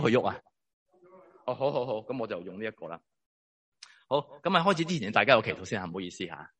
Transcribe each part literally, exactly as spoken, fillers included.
去喐啊？哦，好好好，咁我就用呢一個啦。好，咁啊開始之前，大家有祈禱先吓，唔好意思吓。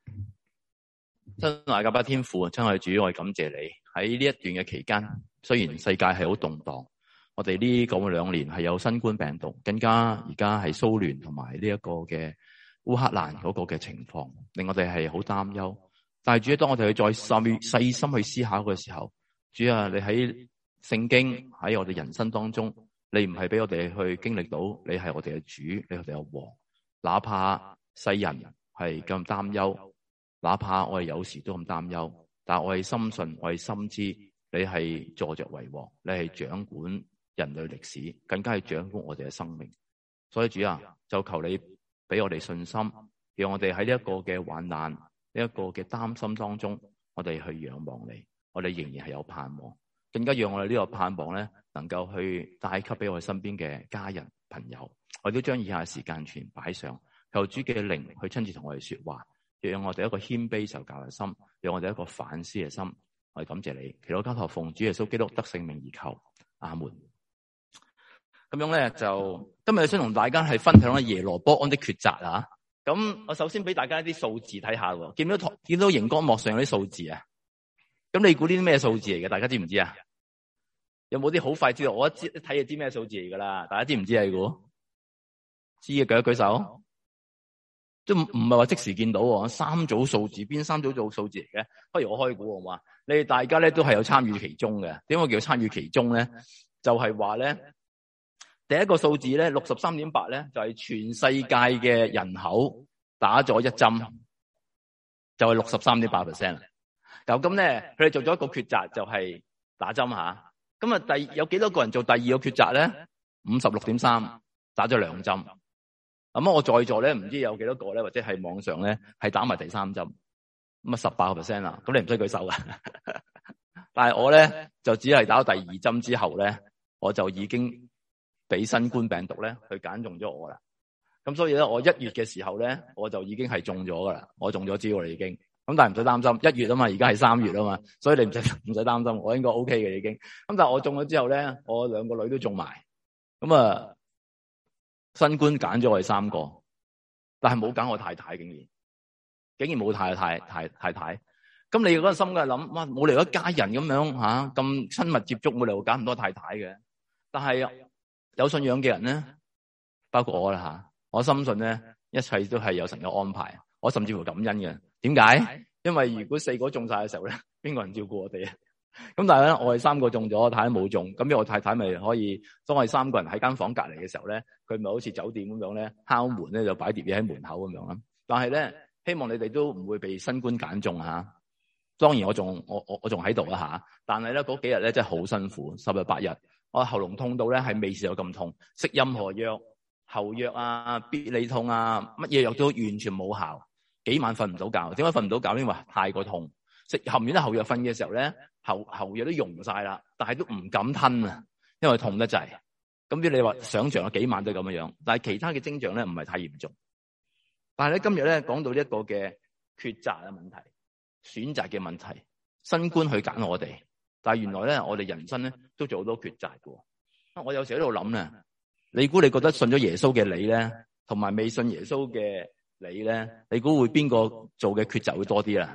親愛嘅阿爸天父，親愛嘅主，我哋感謝你喺呢一段嘅期間，雖然世界係好動盪，我哋呢個兩年係有新冠病毒，更加而家係蘇聯同埋呢一個嘅烏克蘭嗰個嘅情況，令我哋係好擔憂。但係主，當我哋去再細細心去思考嘅時候，主啊，你喺聖經喺我哋人生當中，你唔係俾我哋去經歷到，你係我哋嘅主，你係我哋嘅王。哪怕世人係咁擔憂，哪怕我哋有時都咁擔憂，但係我係深信，我係深知你係坐着為王，你係掌管人類歷史，更加係掌管我哋嘅生命。所以主啊，就求你俾我哋信心，讓我哋喺呢一個嘅患難、呢一個嘅擔心當中，我哋去仰望你，我哋仍然係有盼望，更加讓我哋呢個盼望咧，能夠去帶給俾我哋身邊嘅家人朋友。我都將以下時間全擺上，求主嘅靈去親自同我哋說話，讓我哋一個謙卑受教嘅心，讓我哋一個反思嘅心。我哋感謝你，祈禱交託奉主耶穌基督得聖名而求，阿門。咁樣咧，就今日想同大家係分享耶羅波安的抉擇啊。咁我首先俾大家一啲數字睇下，見到見到熒光幕上有啲數字啊。咁你估呢啲咩數字嚟嘅？大家知唔知啊？有冇啲好快知道？我一知睇就知咩數字嚟噶啦。大家知唔知啊？你估？知嘅舉一舉手，都唔唔係話即時見到，三組數字，邊三組做數字嚟嘅？不如我開估好嘛？你哋大家咧都係有參與其中嘅。點解叫參與其中咧？就係話咧，第一個數字咧，六十三點八咧，就係全世界嘅人口打咗一針，就係六十三點八 percent 啦。咁咁咧，佢哋做咗一個抉擇，就係打針吓。咁啊，第有幾多個人做第二個抉擇咧？五十六點三，打咗兩針。咁我在座咧，唔知有幾多個咧，或者係網上咧，係打埋第三針，咁啊十八個 percent 啦。咁你唔使舉手噶，但係我咧就只係打咗第二針之後咧，我就已經俾新冠病毒咧去揀中咗我啦。咁所以咧，我一月嘅時候咧，我就已經係中咗噶啦，我中咗招啦已經。咁但係唔使擔心，一月啊嘛，而家係三月啊嘛，所以你唔使唔使擔心，我應該 OK 嘅已經。咁但係我中咗之後咧，我兩個女都中埋，咁啊。新冠揀咗我哋三個，但係冇揀我太太，竟然竟然冇太太太太太。咁你嗰個心嘅諗，哇，冇理由一家人咁樣吓咁親密接觸，冇理由揀唔到太太嘅。但係有信仰嘅人咧，包括我啦吓，我深信咧，一切都係有神嘅安排。我甚至乎感恩嘅。點解？因為如果四個中晒嘅時候咧，邊個人照顧我哋啊？咁但係咧，我哋三個中咗，太太冇中，咁我太太咪可以，當我哋三個人喺間房隔離嘅時候咧，佢咪好似酒店咁樣咧，敲門咧就擺碟嘢喺門口咁樣啦。但係咧，希望你哋都唔會被新冠揀中吓。當然我仲我我我仲喺度啊吓，但係咧嗰幾日咧真係好辛苦，十日八日，我喉嚨痛到咧係未試過咁痛，食任何藥、喉藥啊、必理痛啊，乜嘢藥都完全冇效，幾晚瞓唔到覺。點解瞓唔到覺？因為太過痛，食含完啲喉藥瞓嘅時候咧。喉喉藥都溶晒啦，但係都唔敢吞啊，因為痛得滯。咁啲你話想象有幾晚都咁樣樣，但係其他嘅徵象咧唔係太嚴重。但係咧今日咧講到一個嘅抉擇嘅問題、選擇嘅問題，新冠去揀我哋，但係原來咧我哋人生咧都做好多抉擇嘅。我有時喺度諗咧，你估你覺得信咗耶穌嘅你咧，同埋未信耶穌嘅你咧，你估會邊個做嘅抉擇會多啲啊？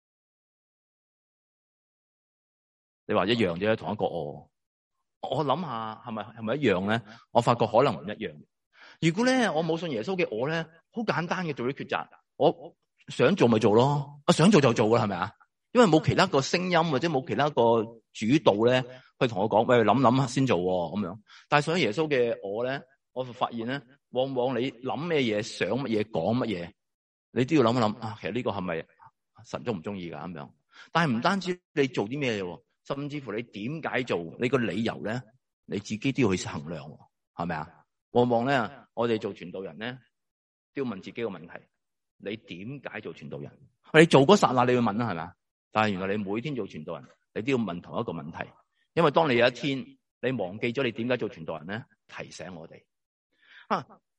你話一樣啫，同一個我，我諗下係咪係咪一樣咧？我發覺可能唔一樣。如果咧我冇信耶穌嘅我咧，好簡單嘅做啲抉擇，我想做咪做咯，我想做就做啦，係咪啊？因為冇其他個聲音或者冇其他個主導咧，去同我講，喂，諗諗先做咁樣。但係信咗耶穌嘅我咧，我就發現咧，往往你諗咩嘢、想乜嘢、講乜嘢，你都要諗一諗啊。其實呢個係咪神中唔中意噶咁樣？但係唔單止你做啲咩嘢。甚至乎你點解做，你個理由咧，你自己都要去衡量，係咪啊？往往咧，我哋做傳道人咧，都要問自己個問題：你點解做傳道人？你做嗰剎那你要問啦，係咪啊？但係原來你每天做傳道人，你都要問同一個問題，因為當你有一天你忘記咗你點解做傳道人咧，提醒我哋啊。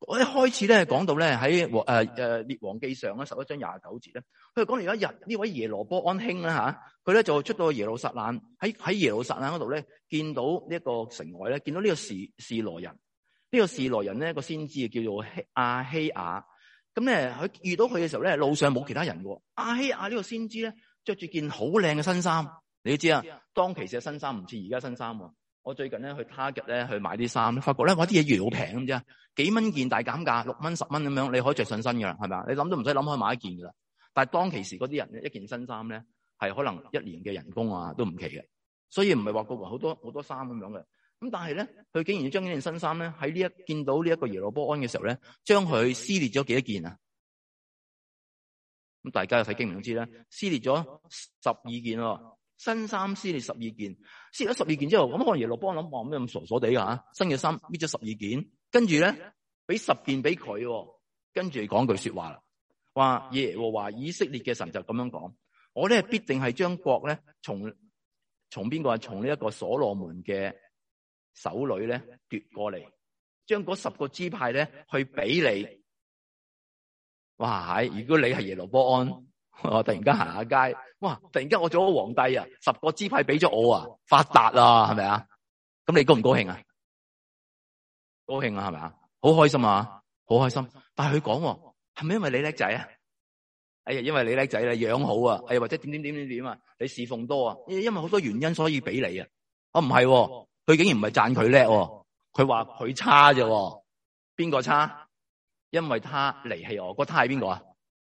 我一開始咧講到咧喺誒誒列王記上咧十一章廿九節咧，佢就講有一日呢位耶羅波安兄啦吓，佢咧就出到耶路撒冷，喺喺耶路撒冷嗰度咧見到呢一個城外咧見到呢個示示羅人，呢、這個示羅人咧個先知叫做亞希亞，咁咧佢遇到佢嘅時候咧路上冇其他人嘅，亞希亞呢個先知咧着住件好靚嘅新衫，你都知啊，當其時嘅新衫唔似而家新衫。我最近咧去 Target 咧去買啲衫，發覺咧我啲嘢越嚟越好平咁啫，幾蚊件大減價，六蚊十蚊咁樣，你可以着上身噶啦，係咪啊？你諗都唔使諗，可以買一件噶啦。但係當其時嗰啲人一件新衫咧，係可能一年嘅人工啊都唔奇嘅，所以唔係話個個好多好多衫咁樣嘅。咁但係咧，佢竟然要將呢件新衫咧喺呢一見到呢一個耶羅波安嘅時候咧，將佢撕裂咗幾多件啊？咁大家又睇經文都知啦，撕裂咗十二件喎。新衫撕裂十二件，撕裂咗十二件之後，咁可能耶羅波安諗，哇咩咁傻傻地噶吓？新嘅衫搣咗十二件，跟住咧俾十件俾佢，跟住講句說話啦，話耶和華以色列嘅神就咁樣講，我咧必定係將國咧從從邊個啊？從呢一個所羅門嘅手裏咧奪過嚟，將嗰十個支派咧去俾你。哇！係如果你係耶羅波安，我突然間行下街，哇！突然間我做咗皇帝啊，十個支派俾咗我啊，發達啊，係咪啊？咁你高唔高興啊？高興啊，係咪啊？好開心啊，好開心。但係佢講，係咪因為你叻仔啊？哎呀，因為你叻仔啦，養好啊，哎呀，或者點點點點點啊，你侍奉多啊，因為好多原因所以俾你啊。我唔係，佢竟然唔係讚佢叻，佢話佢差啫。邊個差？因為他離棄我，個他係邊個啊？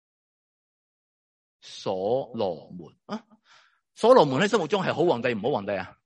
所羅門啊，所羅門喺心目中係好皇帝唔好皇帝啊？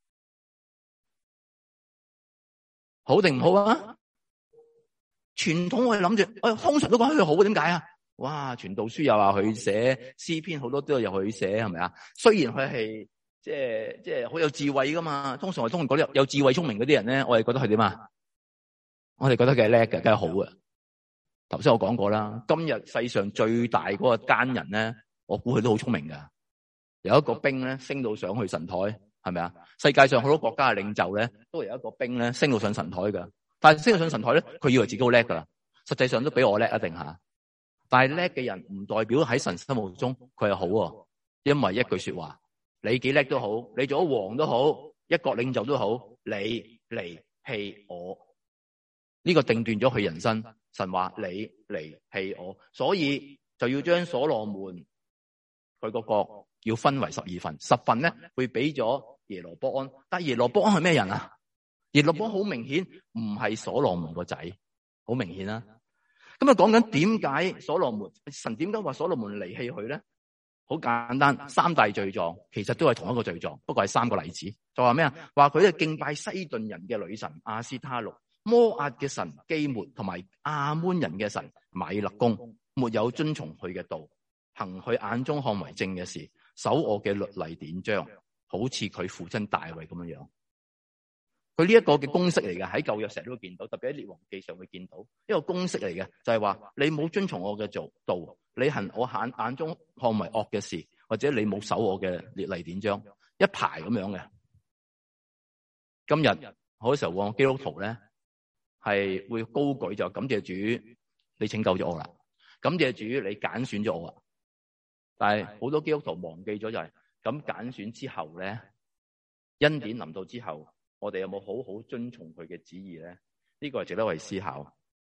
好定唔好啊？傳統我哋諗住，我通常都講佢好，點解啊？哇，傳道書又話佢寫詩篇，好多都有佢寫，係咪啊？雖然佢係即係即係好有智慧噶嘛，通常我通常講有有智慧聰明嗰啲人咧，我哋覺得佢點啊？我哋覺得佢係叻嘅，梗係好嘅。頭先我講過啦，今日世上最大嗰個奸人咧，我估佢都好聰明噶。有一個兵咧升到上去神台，係咪啊？世界上好多國家嘅領袖咧，都有一個兵咧升到上神台噶。但係升到上神台咧，佢以為自己好叻噶啦，實際上都比我叻一定吓。但係叻嘅人唔代表喺神心目中佢係好，因為一句說話，你幾叻都好，你做咗王都好，一國領袖都好，你離棄我，呢個定斷咗佢人生。神話你離棄我，所以就要將所羅門佢個國要分為十二份，十份咧會俾咗耶羅波安。但係耶羅波安係咩人啊？耶羅波安好明顯唔係所羅門個仔，好明顯啦。咁啊講緊點解所羅門神點解話所羅門離棄佢咧？好簡單，三大罪狀其實都係同一個罪狀，不過係三個例子。就話咩啊？話佢係敬拜西頓人嘅女神亞斯他錄、摩押嘅神基抹同埋亞捫人嘅神米勒公，沒有遵從佢嘅道，行佢眼中看為正嘅事，守我嘅律例典章，好似佢父親大衛咁樣樣。佢呢一個嘅公式嚟嘅，喺舊約成日都會見到，特別喺列王記上會見到一個公式嚟嘅，就係話你冇遵從我嘅做道，你行我眼眼中看為惡嘅事，或者你冇守我嘅律例典章，一排咁樣嘅。今日好多時候我基督徒咧係會高舉，就感謝主你拯救咗我啦，感謝主你揀選咗我啦。但係好多基督徒忘記咗就係咁揀選之後咧，恩典臨到之後，我哋有冇好好遵從佢嘅旨意咧？呢個係值得我哋思考。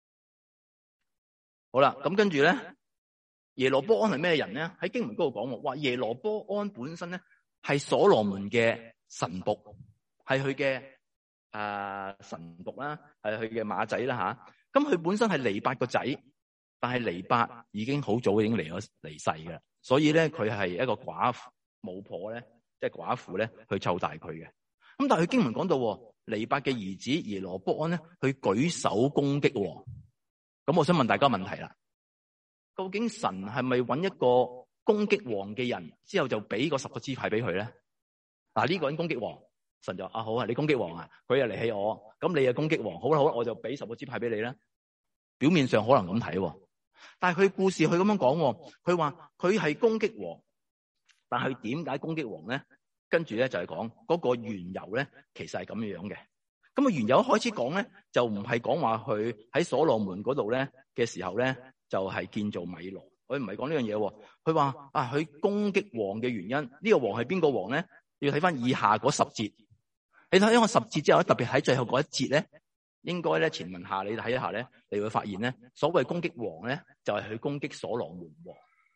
好啦，咁跟住咧，耶羅波安係咩人咧？喺經文嗰度講，話耶羅波安本身咧係所羅門嘅臣僕，係佢嘅誒臣僕啦，係佢嘅馬仔啦吓。咁佢本身係尼八個仔，但係尼八已經好早已經離咗離世嘅，所以咧佢係一個寡婦巫婆咧，即係寡婦咧去湊大佢嘅。咁但係佢經文講到尼八嘅兒子耶羅波安咧，去舉手攻擊。咁我想問大家問題啦，究竟神係咪揾一個攻擊王嘅人之後就俾個十個支派俾佢咧？嗱，呢個人攻擊王，神就啊好啊，你攻擊王啊，佢又離棄我，咁你又攻擊王，好啦好啦，我就俾十個支派俾你啦。表面上可能咁睇，但係佢故事佢咁樣講，佢話佢係攻擊王，但係點解攻擊王咧？跟住咧就係講嗰個緣由咧，其實係咁樣嘅。 咁啊，原有開始講咧，就唔係講話佢喺所羅門嗰度咧嘅時候咧，就係建造米羅。佢唔係講呢樣嘢。佢話啊，佢攻擊王嘅原因，呢、這個王係邊個王咧？要睇翻以下嗰十節。你睇咗我十節之後，特別喺最後嗰一節咧，應該咧前文下你睇一下咧，你會發現咧，所謂攻擊王咧，就係、是、去攻擊所羅門王。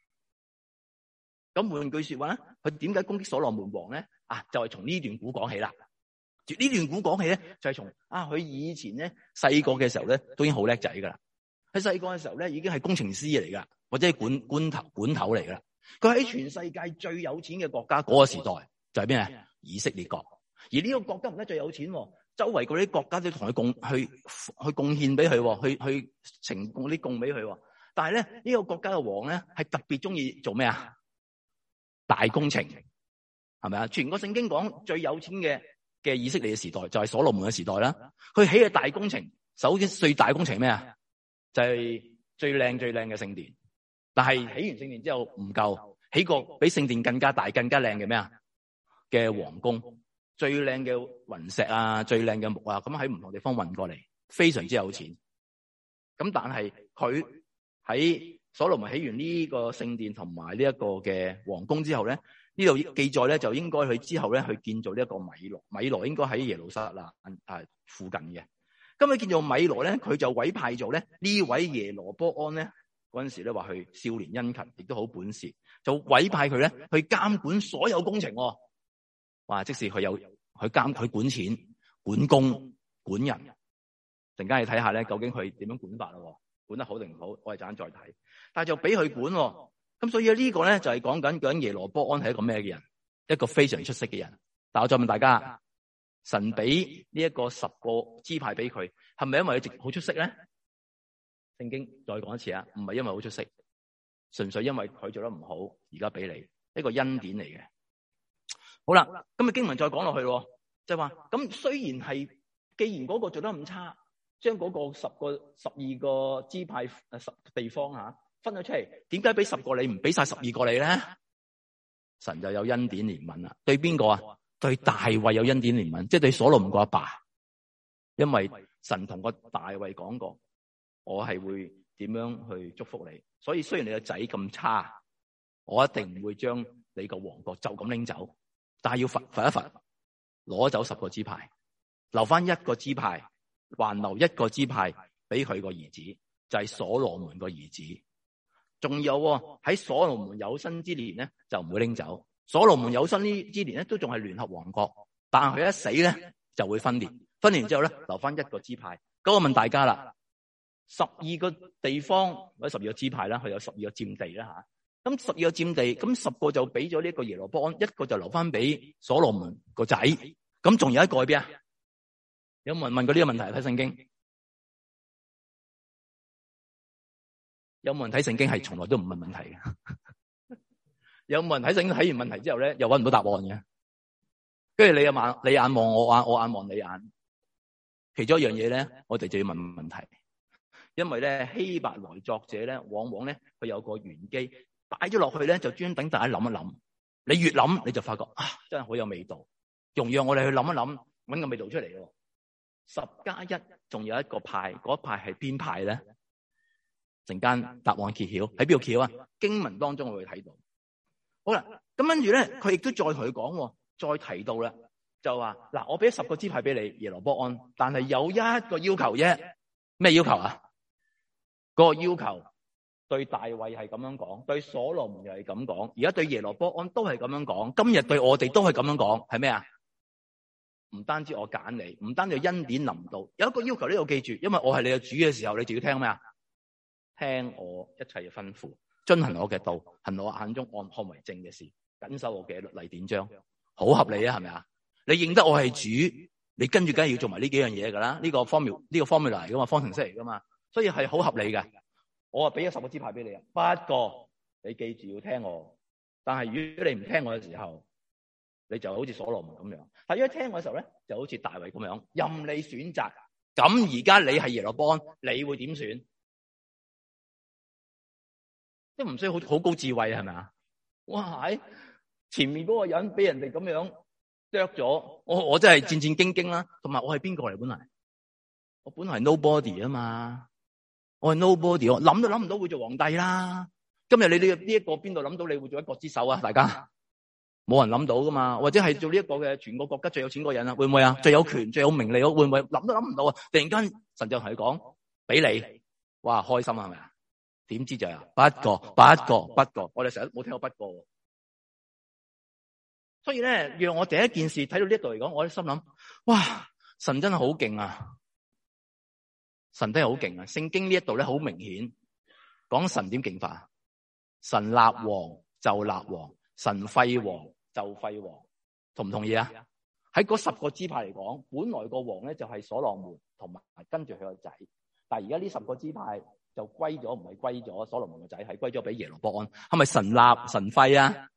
咁換句說話咧，佢點解攻擊所羅門王咧？啊，就係從呢段古講起啦。呢段古講起咧，就係從啊，佢以前咧細個嘅時候咧，都已經好叻仔噶啦。喺細個嘅時候咧，已經係工程師嚟噶，或者係管管頭管頭嚟噶啦。佢喺全世界最有錢嘅國家嗰個時代就係咩啊？以色列國。而呢個國家唔係最有錢，周圍嗰啲國家都同佢貢去去貢獻俾佢，去去成功啲貢俾佢。但係咧呢、這個國家嘅王咧係特別中意做咩啊？大工程係咪啊？全個聖經講最有錢嘅嘅以色列嘅時代就係所羅門嘅時代啦。佢起嘅大工程，首先最大工程咩啊？就係、是、最靚最靚嘅聖殿。但係起完聖殿之後唔夠，起個比聖殿更加大、更加靚嘅咩啊？嘅皇宮。最靚嘅雲石啊，最靚嘅木啊，咁喺唔同地方運過嚟，非常之有錢。咁但係佢喺所羅門起完呢個聖殿同埋呢一個嘅皇宮之後咧，呢度記載咧就應該佢之後咧去建造呢一個米羅，米羅應該喺耶路撒冷啊附近嘅。咁佢建造米羅咧，佢就委派咗咧呢位耶羅波安咧嗰陣時咧話佢少年殷勤，亦都好本事，就委派佢咧去監管所有工程。哇！即使佢有佢監佢管錢、管工、管人，陣間你睇下咧，究竟佢點樣管法咯？管得好定唔好，我哋陣間再睇。但係就俾佢管，咁所以呢個咧就係講緊講耶羅波安係一個咩嘅人？一個非常出色嘅人。但我再問大家，神俾呢一個十個支派俾佢，係咪因為佢直好出色咧？聖經再講一次啊，唔係因為好出色，純粹因為佢做得唔好，而家俾你一個恩典嚟嘅。好啦，咁啊經文再講落去咯，就係話咁雖然係，既然嗰個做得咁差，將嗰個十個、十二個支派誒十地方吓分咗出嚟，點解俾十個你唔俾晒十二個你咧？神就有恩典憐憫啦。對邊個啊？對大衛有恩典憐憫，即係對所羅門個阿爸，因為神同個大衛講過，我係會點樣去祝福你。所以雖然你個仔咁差，我一定唔會將你個王國就咁拎走。但係要罰罰一罰，攞走十個支派，留翻一個支派，還留一個支派俾佢個兒子，就係所羅門個兒子。仲有喺所羅門有生之年咧，就唔會拎走。所羅門有生呢之年咧，都仲係聯合王國，但係佢一死咧就會分裂。分裂之後咧，留翻一個支派。咁我問大家啦，十二個地方或者十二個支派啦，佢有十二個佔地啦吓。咁十二個佔地，咁十個就俾咗呢一個耶羅波安，一個就留翻俾所羅門個仔。咁仲有一個喺邊啊？有冇人問過呢個問題？睇聖經，有冇人睇聖經係從來都唔問問題嘅？有冇人睇聖經睇完問題之後咧，又搵唔到答案嘅？跟住你又眼你眼望我眼，我眼望你眼。其中一樣嘢咧，我哋就要問問題，因為咧希伯來作者咧，往往咧佢有個玄機。擺咗落去咧，就專等大家諗一諗。你越諗，你就發覺啊，真係好有味道。容讓我哋去諗一諗，搵個味道出嚟咯。十加一，仲有一個派，嗰一派係邊派咧？陣間答案揭曉喺邊度揭啊？經文當中我會睇到。好啦，咁跟住咧，佢亦都再同佢講，再提到啦，就話嗱，我俾十個支派俾你耶羅波安，但係有一個要求啫。咩要求啊？嗰個要求。對大衛係咁樣講，對所羅門又係咁講，而家對耶羅波安都係咁樣講，今日對我哋都係咁樣講，係咩啊？唔單止我揀你，唔單止恩典臨到，有一個要求呢度記住，因為我係你嘅主嘅時候，你就要聽咩啊？聽我一切嘅吩咐，遵行我嘅道，行我眼中按看為正嘅事，謹守我嘅律例典章，好合理啊？係咪啊？你認得我係主，你跟住梗係要做埋呢幾樣嘢噶啦，呢個 formula 呢個 formula 嚟噶嘛，方程式嚟噶嘛，所以係好合理嘅。我啊俾咗十個支派俾你啊，不過你記住要聽我。但係如果你唔聽我嘅時候，你就好似所羅門咁樣。但係如果聽我嘅時候咧，就好似大衛咁樣，任你選擇。咁而家你係耶羅波安，你會點選？都唔需要好好高智慧係咪啊？哇！喺前面嗰個人俾人哋咁樣， 剁咗，我我真係戰戰兢兢啦。同埋我係邊個嚟？本來我本來係 nobody 啊嘛，我係 nobody，我諗都諗唔到會做皇帝啦。今日你呢呢一個邊度諗到你會做一國之首啊？大家冇人諗到噶嘛？或者係做呢一個嘅全國國家最有錢嗰個人啊？會唔會啊？最有權、最有名利，會唔會諗都諗唔到啊？突然間神就同佢講俾你，哇開心啊，係咪啊？點知就係不過不過不過，我哋成日冇聽過不過。所以咧，讓我第一件事睇到呢一度嚟講，我喺心諗，哇，神真係好勁啊！神真係好勁啊！聖經呢一度咧，好明顯講神點勁法，神立王就立王，神廢王就廢王，同唔同意啊？喺嗰十個支派嚟講，本來個王咧就係所羅門同埋跟住佢個仔，但係而家呢十個支派就歸咗，唔係歸咗所羅門個仔，係歸咗俾耶羅波安，係咪神立神廢啊？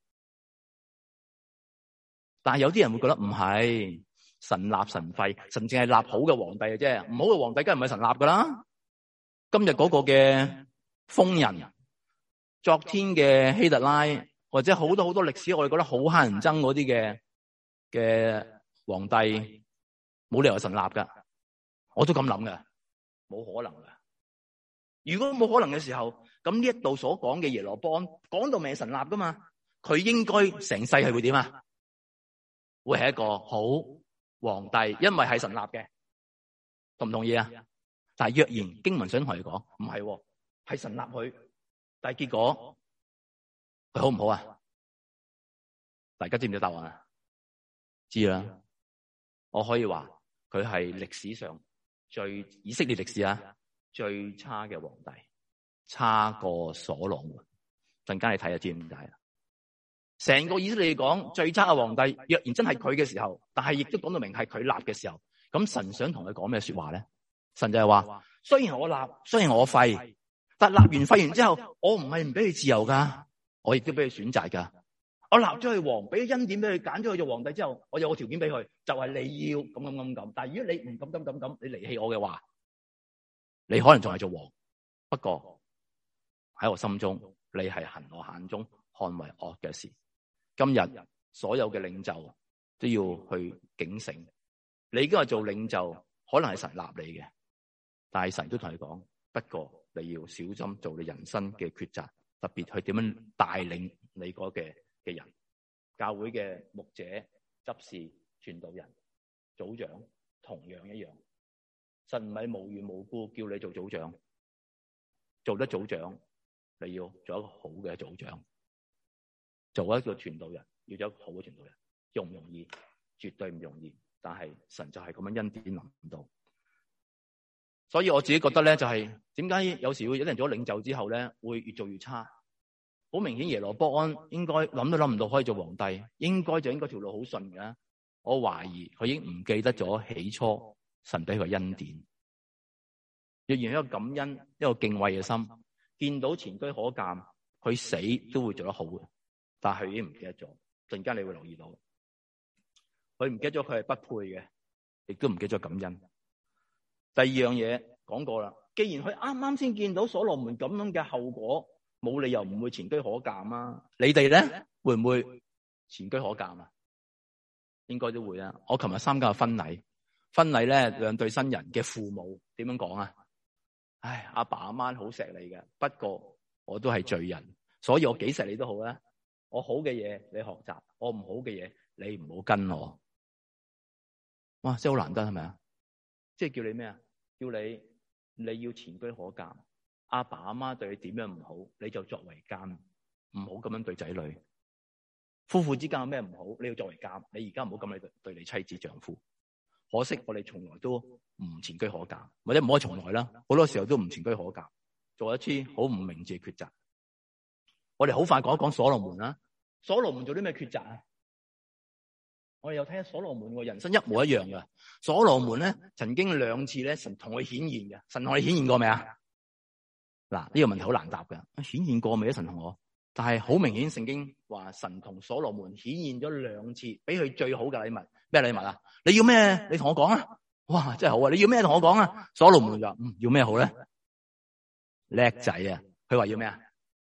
但係有啲人會覺得唔係，神立神廢，神淨係立好嘅皇帝嘅啫，唔好嘅皇帝梗係唔係神立噶啦。今日嗰個嘅瘋人，昨天嘅希特拉，或者好多好多歷史我哋覺得好乞人憎嗰啲嘅嘅皇帝，冇理由係神立噶，我都咁諗噶，冇可能噶。如果冇可能嘅時候，咁呢一度所講嘅耶羅波安講到明係神立噶嘛，佢應該成世係會點啊？會係一個好皇帝，因為係神立嘅，同唔同意啊？但係若然經文想同佢講，唔係，係神立佢，但係結果佢好唔好啊？大家知唔知答案啊？知啦，我可以話佢係歷史上最以色列歷史啊最差嘅皇帝，差過所羅門。陣間你睇下知點解啊？成個以色列嚟講最差嘅皇帝，若然真係佢嘅時候，但係亦都講到明係佢立嘅時候，咁神想同佢講咩說話咧？神就係話：雖然我立，雖然我廢，但立完廢完之後，我唔係唔俾佢自由噶，我亦都俾佢選擇噶。我立咗佢王，俾恩典俾佢，揀咗佢做皇帝之後，我有個條件俾佢，就係、是、你要咁咁咁咁。但係如果你唔咁咁咁咁，你離棄我嘅話，你可能仲係做王。不過喺我心中，你係行我眼中看為惡嘅事。今日所有嘅領袖都要去警醒，你今日做領袖可能係神立你嘅，但係神都同你講，不過你要小心做你人生嘅抉擇，特別去點樣帶領你嗰嘅嘅人，教會嘅牧者、執事、傳道人、組長同樣一樣，神唔係無緣無故叫你做組長，做得組長你要做一個好嘅組長。做一個傳道人，要做一個好嘅傳道人，容唔容易？絕對唔容易。但係神就係咁樣恩典臨到，所以我自己覺得咧，就係點解有時會有人做咗領袖之後咧，會越做越差。好明顯，耶羅波安應該諗都諗唔到可以做皇帝，應該就應該條路好順嘅。我懷疑佢已經唔記得咗起初神俾佢恩典。若然一個感恩、一個敬畏嘅心，見到前車可鑑，佢死都會做得好嘅。但係佢已經唔記得咗，陣間你會留意到，佢唔記得咗佢係不配嘅，亦都唔記得咗感恩。第二樣嘢講過啦，既然佢啱啱先見到所羅門咁樣嘅後果，冇理由唔會前車可鑑啊！你哋咧會唔會前車可鑑啊？應該都會啊！我琴日參加婚禮，婚禮咧兩對新人嘅父母點樣講啊？唉，阿爸阿媽好錫你嘅，不過我都係罪人，所以我幾錫你都好啦。我好嘅嘢你學習，我唔好嘅嘢你唔好跟我。哇，真係好難得係咪啊？即係叫你咩啊？叫你你要前車可鑑。阿爸阿媽對你點樣唔好，你就作為鑑，唔好咁樣對仔女。夫婦之間有咩唔好，你要作為鑑。你而家唔好咁樣對對你妻子丈夫。可惜我哋從來都唔前車可鑑，或者唔可以從來啦，好多時候都唔前車可鑑，做一次好唔明智嘅抉擇。我哋好快講一講所羅門啦。所羅門做啲咩抉擇啊？我哋又睇下所羅門個人生一模一樣嘅。所羅門咧曾經兩次咧神同佢顯現嘅。神同你顯現過未啊？嗱，呢個問題好難答嘅。顯現過未啊？神同我，但係好明顯聖經話神同所羅門顯現咗兩次，俾佢最好嘅禮物。咩禮物啊？你要咩？你同我講啊！哇，真係好啊！你要咩同我講啊？所羅門就話：嗯，要咩好咧？叻仔啊！佢話要咩啊？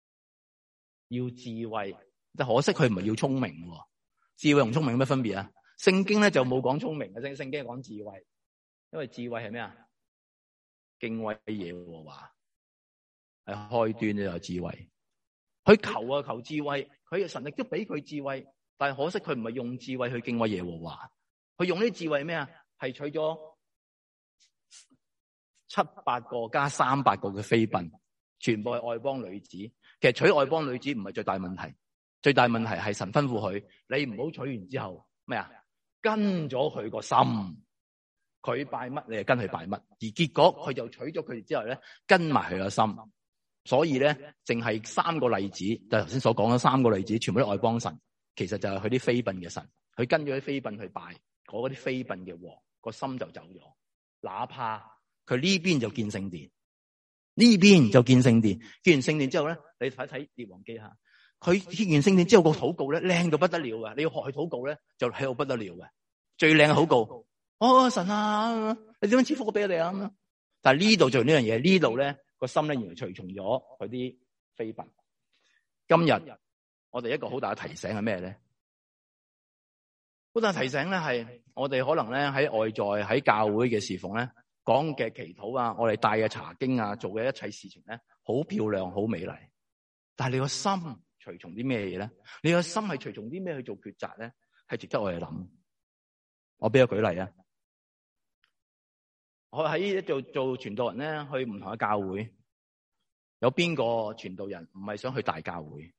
要智慧，但可惜佢唔係要聰明喎。智慧同聰明有咩分別啊？ 聖經咧就冇講聰明嘅，聖聖經係講智慧，因為智慧係咩啊？敬畏耶和華係開端都有智慧。佢求啊求智慧，佢神亦都俾佢智慧，但係可惜佢唔係用智慧去敬畏耶和華，佢用呢啲智慧咩啊？係取咗七八個加三百個嘅妃嬪，全部係外邦女子。其實娶外邦女子唔係最大問題，最大問題係神吩咐佢，你唔好娶完之後咩啊？跟咗佢個心，佢拜乜你就跟佢拜乜，而結果佢就娶咗佢哋之後咧，跟埋佢個心。所以咧，淨係三個例子，就頭先所講嘅三個例子，全部都外邦神，其實就係佢啲妃嬪嘅神，佢跟咗啲妃嬪去拜，嗰啲妃嬪嘅王個心就走咗。哪怕佢呢邊就建聖殿，呢邊就建聖殿，建完聖殿之後咧，你睇睇列王記下，佢建完聖殿之後個禱告咧靚到不得了啊！你要學佢禱告咧，就喺度不得了嘅，最靚嘅禱告。哦，神啊，你點樣賜福我俾我哋啊？但係呢度做呢樣嘢，呢度咧。個心咧，原來隨從咗佢啲妃嬪。今日我哋一個好大嘅提醒係咩咧？好大嘅提醒咧，係我哋可能咧喺外在喺教會嘅侍奉咧，講嘅祈禱啊，我哋帶嘅查經啊，做嘅一切事情咧，好漂亮，好美麗。但係你個心隨從啲咩嘢咧？你個心係隨從啲咩去做抉擇咧？係值得我哋諗。我俾個舉例啊！我喺做做傳道人咧，去唔同嘅教會，有邊個傳道人唔係想去大教會？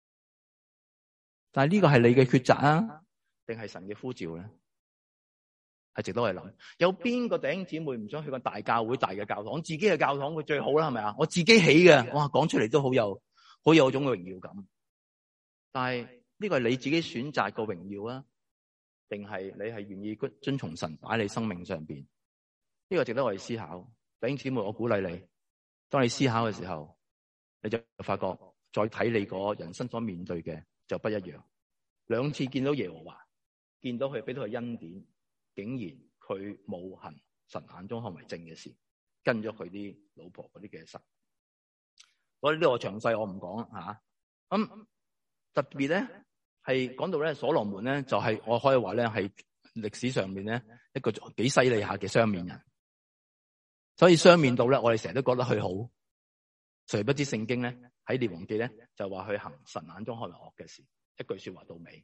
但係呢個係你嘅抉擇啊，定係神嘅呼召咧？係值得我哋諗。有邊個弟兄姊妹唔想去個大教會、大嘅教堂？自己嘅教堂佢最好啦，係咪啊？我自己起嘅，哇，講出嚟都好有好有種嘅榮耀感。但係呢個係你自己選擇個榮耀啊，定係你係願意遵從神擺喺你生命上邊？呢個值得我哋思考，弟兄姊妹，我鼓勵你，當你思考嘅時候，你就發覺再睇你個人生所面對嘅就不一樣。兩次見到耶和華，見到佢俾到佢恩典，竟然佢冇行神眼中看為正嘅事，跟咗佢啲老婆嗰啲嘅神。所以呢個詳細我唔講吓。咁、啊、特別咧係講到咧所羅門咧，就係、是、我可以話咧係歷史上面咧一個幾犀利下嘅雙面人。所以雙面到咧，我哋成日都覺得佢好，誰不知聖經咧喺列王記咧就話佢行神眼中看為惡嘅事，一句說話到尾。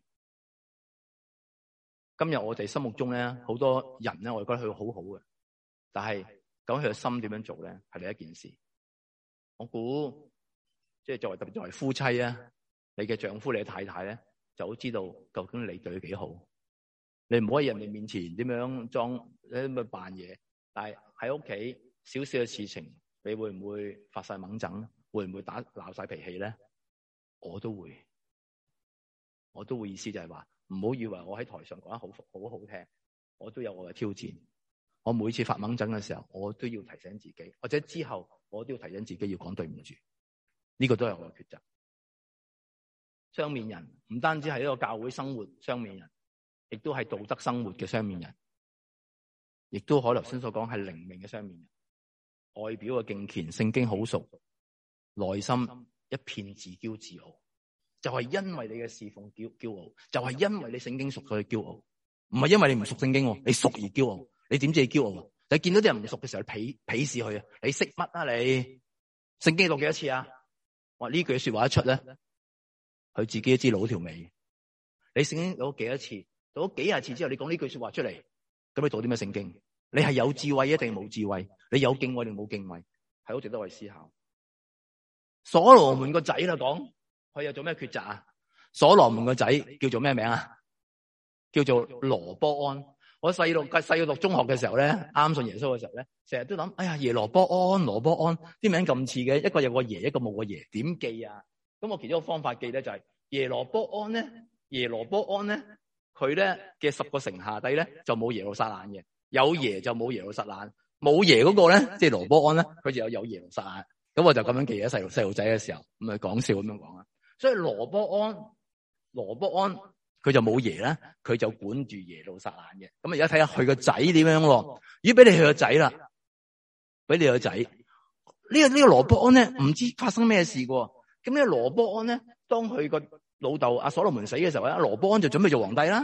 今日我哋心目中咧好多人咧，我哋覺得佢好好嘅，但係咁佢嘅心點樣做咧係另一件事。我估即係作為特別作為夫妻啊，你嘅丈夫你嘅太太咧就好知道究竟你對佢幾好。你唔可以人哋面前點樣裝咁樣扮嘢，但係喺屋企少少嘅事情，你會唔會發晒猛疹？會唔會打鬧晒脾氣咧？我都會，我都會。意思就係話，唔好以為我喺台上講得好好好聽，我都有我嘅挑戰。我每次發猛疹嘅時候，我都要提醒自己，或者之後我都要提醒自己要講對唔住。呢個都係我嘅抉擇。雙面人唔單止係一個教會生活雙面人，亦都係道德生活嘅雙面人。亦都可能頭先所講係靈命嘅雙面人，外表嘅敬虔，聖經好熟，內心一片自驕自傲，就係因為你嘅侍奉驕驕傲，就係因為你聖經熟所以驕傲，唔係因為你唔熟聖經，你熟而驕傲，你點知你驕傲啊？你見到啲人唔熟嘅時候，你鄙鄙視佢啊！你識乜啊你？聖經讀幾多次啊？哇！呢句說話一出咧，佢自己都知老條尾。你聖經讀咗幾多次？讀咗幾廿次之後，你講呢句說話出嚟，咁你讀啲咩聖經？你係有智慧一定冇智慧？你有敬畏定冇敬畏？係好值得我哋思考。所羅門個仔啦，講佢又做咩抉擇啊？所羅門個仔叫做咩名啊？叫做羅波安。我細六細個讀中學嘅時候咧，啱信耶穌嘅時候咧，成日都諗，哎呀，耶羅波安、羅波安，啲名咁似嘅，一個有個爺，一個冇個爺，點記啊？咁我其中一個方法記咧就係、是、耶羅波安咧，耶羅波安咧，佢咧嘅十個城下底咧就冇耶路撒冷嘅。有爺就冇耶路撒冷，冇爺嗰個咧，即係羅波安咧，佢就有有耶路撒冷。咁我就咁樣記咗細路細路仔嘅時候，咁啊講笑咁樣講啊。所以羅波安，羅波安佢就冇爺啦，佢就管住耶路撒冷嘅。咁而家睇下佢個仔點樣喎？咦，俾你佢個仔啦，俾你個仔。呢個呢個羅波安咧，唔知發生咩事嘅。咁呢個羅波安咧，當佢個老豆阿所羅門死嘅時候咧，羅波安就準備做皇帝啦。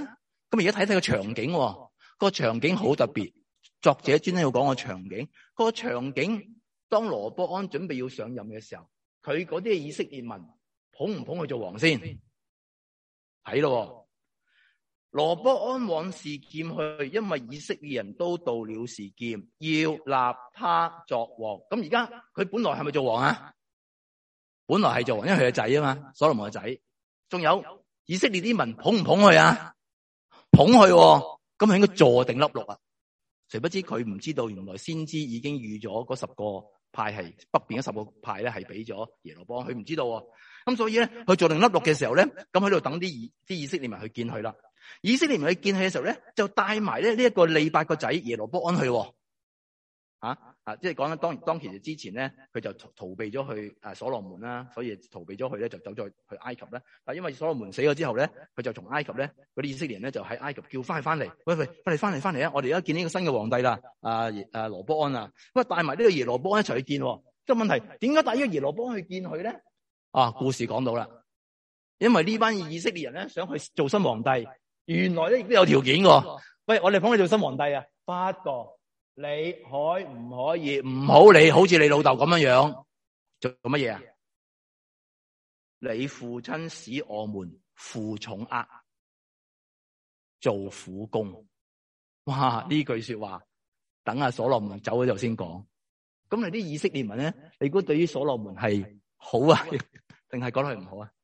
咁而家睇睇個場景，個場景好特別。作者專登要講個場景，個場景當羅波安準備要上任嘅時候，佢嗰啲以色列民捧唔捧佢做王先？睇咯，羅波安往示劍去，因為以色列人都到了示劍，要立他作王。咁而家佢本來係咪做王啊？本來係做王，因為佢嘅仔啊嘛，所羅門嘅仔。仲有以色列啲民捧唔捧佢啊？捧佢，咁佢應該坐定粒六啊！誰不知佢唔知道，原來先知已經預咗嗰十個派係北邊嗰十個派咧，係俾咗耶羅波安，佢唔知道。咁所以咧，佢坐定粒六嘅時候咧，咁喺度等啲以啲以色列民去見佢啦。以色列民去見佢嘅時候咧，就帶埋咧呢一個利八個仔耶羅波安去。啊啊！即係講緊當當其實之前咧，佢就逃逃避咗去啊所羅門啦，所以逃避咗佢咧，就走咗去埃及咧。但係因為所羅門死咗之後咧，佢就從埃及咧嗰啲以色列人咧就喺埃及叫翻去翻嚟，喂喂，翻嚟翻嚟翻嚟啊！我哋而家見呢個新嘅皇帝啦，啊啊羅波安啊，咁啊帶埋呢個耶羅波安一齊去見。咁問題點解帶呢個耶羅波安去見佢咧？啊，故事講到啦，因為呢班以色列人咧想去做新皇帝，原來咧亦都有條件嘅。喂，我哋捧你做新皇帝啊，不過你可唔可以唔好你好似你老豆咁樣樣做乜嘢啊？你父親使我們負重軛，做苦工。哇！呢句說話等阿所羅門走咗就先講。咁你啲以色列民咧，你估對於所羅門係好啊，定係覺得佢唔好啊？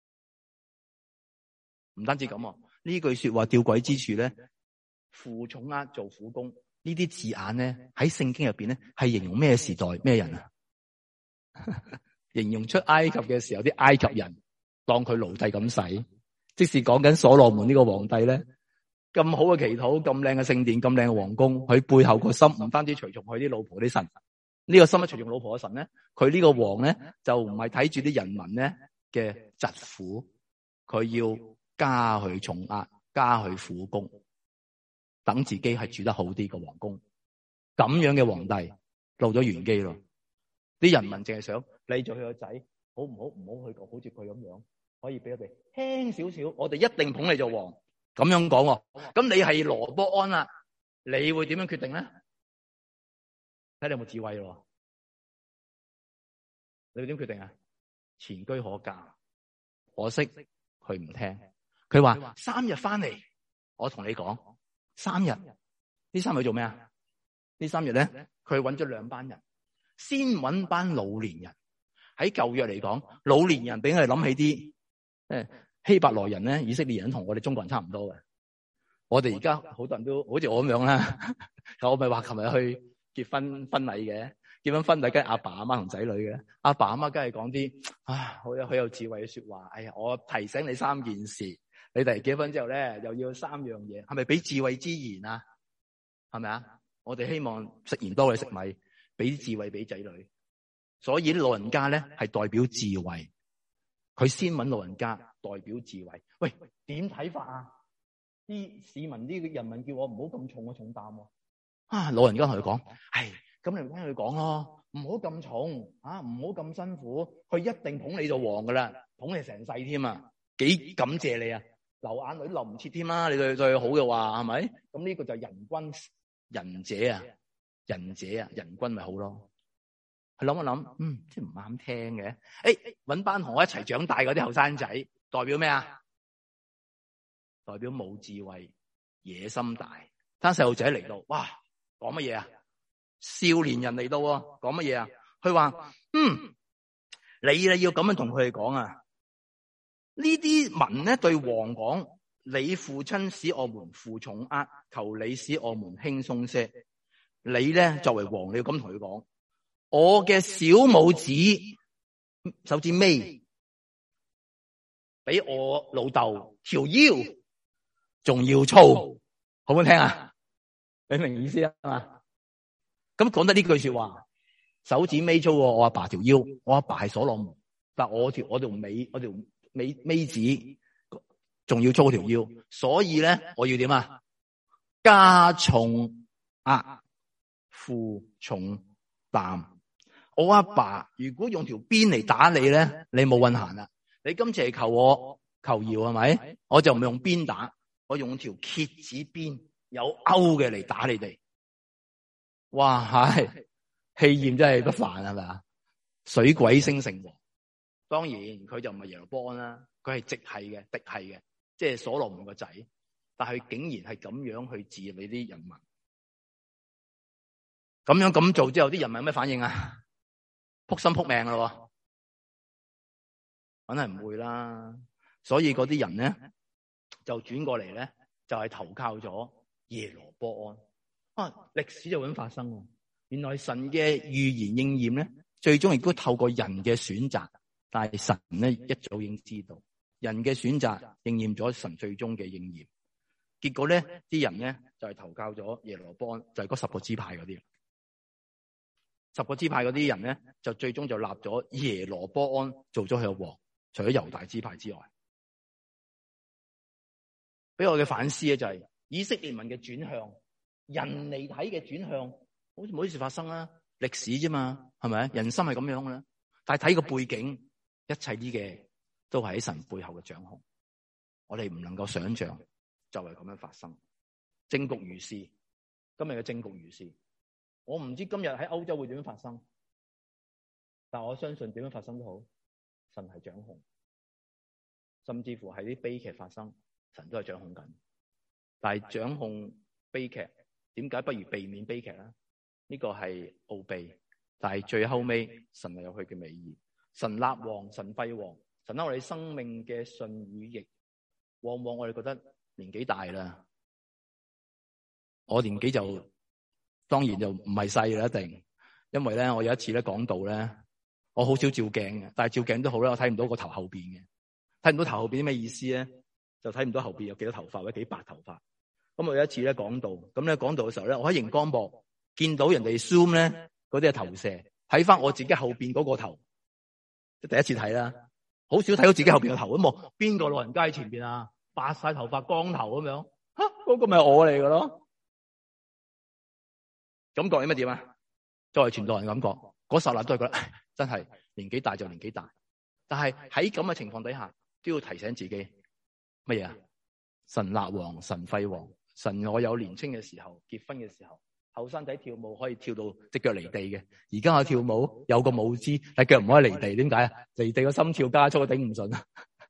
唔單止咁，呢句說話吊詭之處咧，負重軛做苦工。呢啲字眼咧喺聖經入邊咧係形容咩時代咩人啊？形容出埃及嘅時候，啲埃及人當佢奴隸咁使，即是講緊所羅門呢個皇帝咧，咁好嘅祈禱，咁靚嘅聖殿，咁靚嘅皇宮，佢背後個心唔單止隨從佢啲老婆啲神，呢個心咧隨從老婆嘅神咧，佢呢個王咧就唔係睇住啲人民咧嘅疾苦，佢要加佢重壓，加佢苦工。等自己係住得好啲個皇宮，咁樣嘅皇帝露咗玄機咯。啲人民淨係想你做佢個仔，好唔好？唔好去好似佢咁樣，可以俾一俾輕少少，我哋一定捧你做王。咁樣講，咁你係羅波安啦，你會點樣決定咧？睇你有冇智慧咯。你會點決定啊？前車可鑑，可惜佢唔聽，佢話三日翻嚟，我同你講。三日，呢三日做咩啊？呢三日咧，佢揾咗兩班人，先揾班老年人。喺舊約嚟講，老年人俾我哋諗起啲，誒希伯來人咧，以色列人同我哋中國人差唔多嘅。我哋而家好多人都好似我咁樣啦。我咪話琴日去結婚婚禮嘅，結婚婚禮梗係阿爸阿媽同仔女嘅。阿爸阿媽梗係講啲啊好有好有智慧嘅說話。哎呀，我提醒你三件事。你哋結婚之後咧，又要三樣嘢，係咪俾智慧之言啊？係咪啊？我哋希望食鹽多過食米，俾智慧俾仔女。所以啲老人家咧係代表智慧，佢先揾老人家代表智慧。喂，點睇法啊？啲市民啲人民叫我唔好咁重嘅重擔喎。啊，老人家同佢講，係咁你咪聽佢講咯，唔好咁重啊，唔好咁辛苦，佢一定捧你做王噶啦，捧你成世添啊！幾感謝你啊！流眼淚流唔切添啦！你對對佢好嘅話，係咪？咁呢個就係人君仁者啊，仁者啊，人君咪好咯。佢諗一諗，嗯，即係唔啱聽嘅。誒，搵班同我一齊長大嗰啲後生仔，代表咩啊？代表冇智慧、野心大。班細路仔嚟到，哇，講乜嘢啊？少年人嚟到，講乜嘢啊？佢話，嗯，你咧要咁樣同佢哋講啊。呢啲民咧對王講：你父親使我們負重軛，求你使我們輕鬆些。你咧作為王，你要咁同佢講：我嘅小拇指手指尾比我老豆條腰仲要粗，好唔好聽啊？你明意思啊嘛？咁講得呢句說話，手指尾粗過我阿爸條腰，我阿爸係所羅門，但我條我條尾我條。尾尾指仲要粗條腰，所以咧我要點啊？加重軛，負重擔。我阿爸如果用條鞭嚟打你咧，你冇運行啦。你今次係求我求饒係咪？我就唔用鞭打， 我用條蠍子鞭有勾嘅嚟打你哋。哇，係氣焰真係不凡，係咪啊？水鬼升城隍，當然佢就唔係耶羅波安啦，佢係直系嘅，嫡系嘅，即係所羅門個仔。但係竟然係咁樣去治理啲人民，咁樣咁做之後，啲人民有咩反應啊？撲心撲命咯，梗係唔會啦。所以嗰啲人咧就轉過嚟咧，就係投靠咗耶羅波安。啊，歷史就咁發生。原來神嘅預言應驗咧，最終亦都透過人嘅選擇，但係神咧一早已經知道，人嘅選擇應驗咗神最終嘅應驗。結果咧，啲人咧就係投靠咗耶羅波安，就係嗰十個支派嗰啲。十個支派嗰啲人咧，就最終就立咗耶羅波安做咗佢個王，除咗猶大支派之外。俾我嘅反思咧就係以色列民嘅轉向，人嚟睇嘅轉向，好似冇啲事發生啦，歷史啫嘛，係咪？人心係咁樣嘅啦。但係睇個背景，一切啲嘅都係喺神背後嘅掌控，我哋唔能夠想象。就係咁樣發生，政局如是，今日嘅政局如是，我唔知今日喺歐洲會點樣發生，但我相信點樣發生都好，神係掌控，甚至乎係啲悲劇發生，神都係掌控緊。但係掌控悲劇，點解不如避免悲劇咧？呢個係奧秘，但係最後尾神係有佢嘅美意。神立王，神廢王，神喺我哋生命嘅順與逆，往往我哋覺得。年紀大啦，我年紀就當然就唔係細啦，一定。因為咧，我有一次咧講道咧，我好少照鏡嘅，但係照鏡都好啦，我睇唔到個頭後邊嘅，睇唔到頭後邊啲咩意思咧？就睇唔到後邊有幾多頭髮或者幾白頭髮。咁我有一次咧講道，咁咧講道嘅時候咧，我喺熒光幕見到人哋 zoom 咧嗰啲係投射，睇翻我自己後邊嗰個頭，第一次睇啦，好少睇到自己後邊個頭，咁望邊個老人家喺前邊啊？白晒頭髮光頭咁樣，吓、那、嗰個咪我嚟噶咯？感覺係乜點啊？作為傳道人感覺，嗰剎那都係覺得真係年紀大就年紀大，但係喺咁嘅情況底下，都要提醒自己乜嘢啊？神立王，神廢王，神我有年青嘅時候，結婚嘅時候，後生仔跳舞可以跳到隻腳離地嘅，而家我跳舞有個舞姿，但腳唔可以離地，點解啊？離地個心跳加速，頂唔順啊！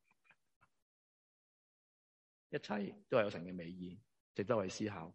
一切都係有神嘅美意，值得我哋思考。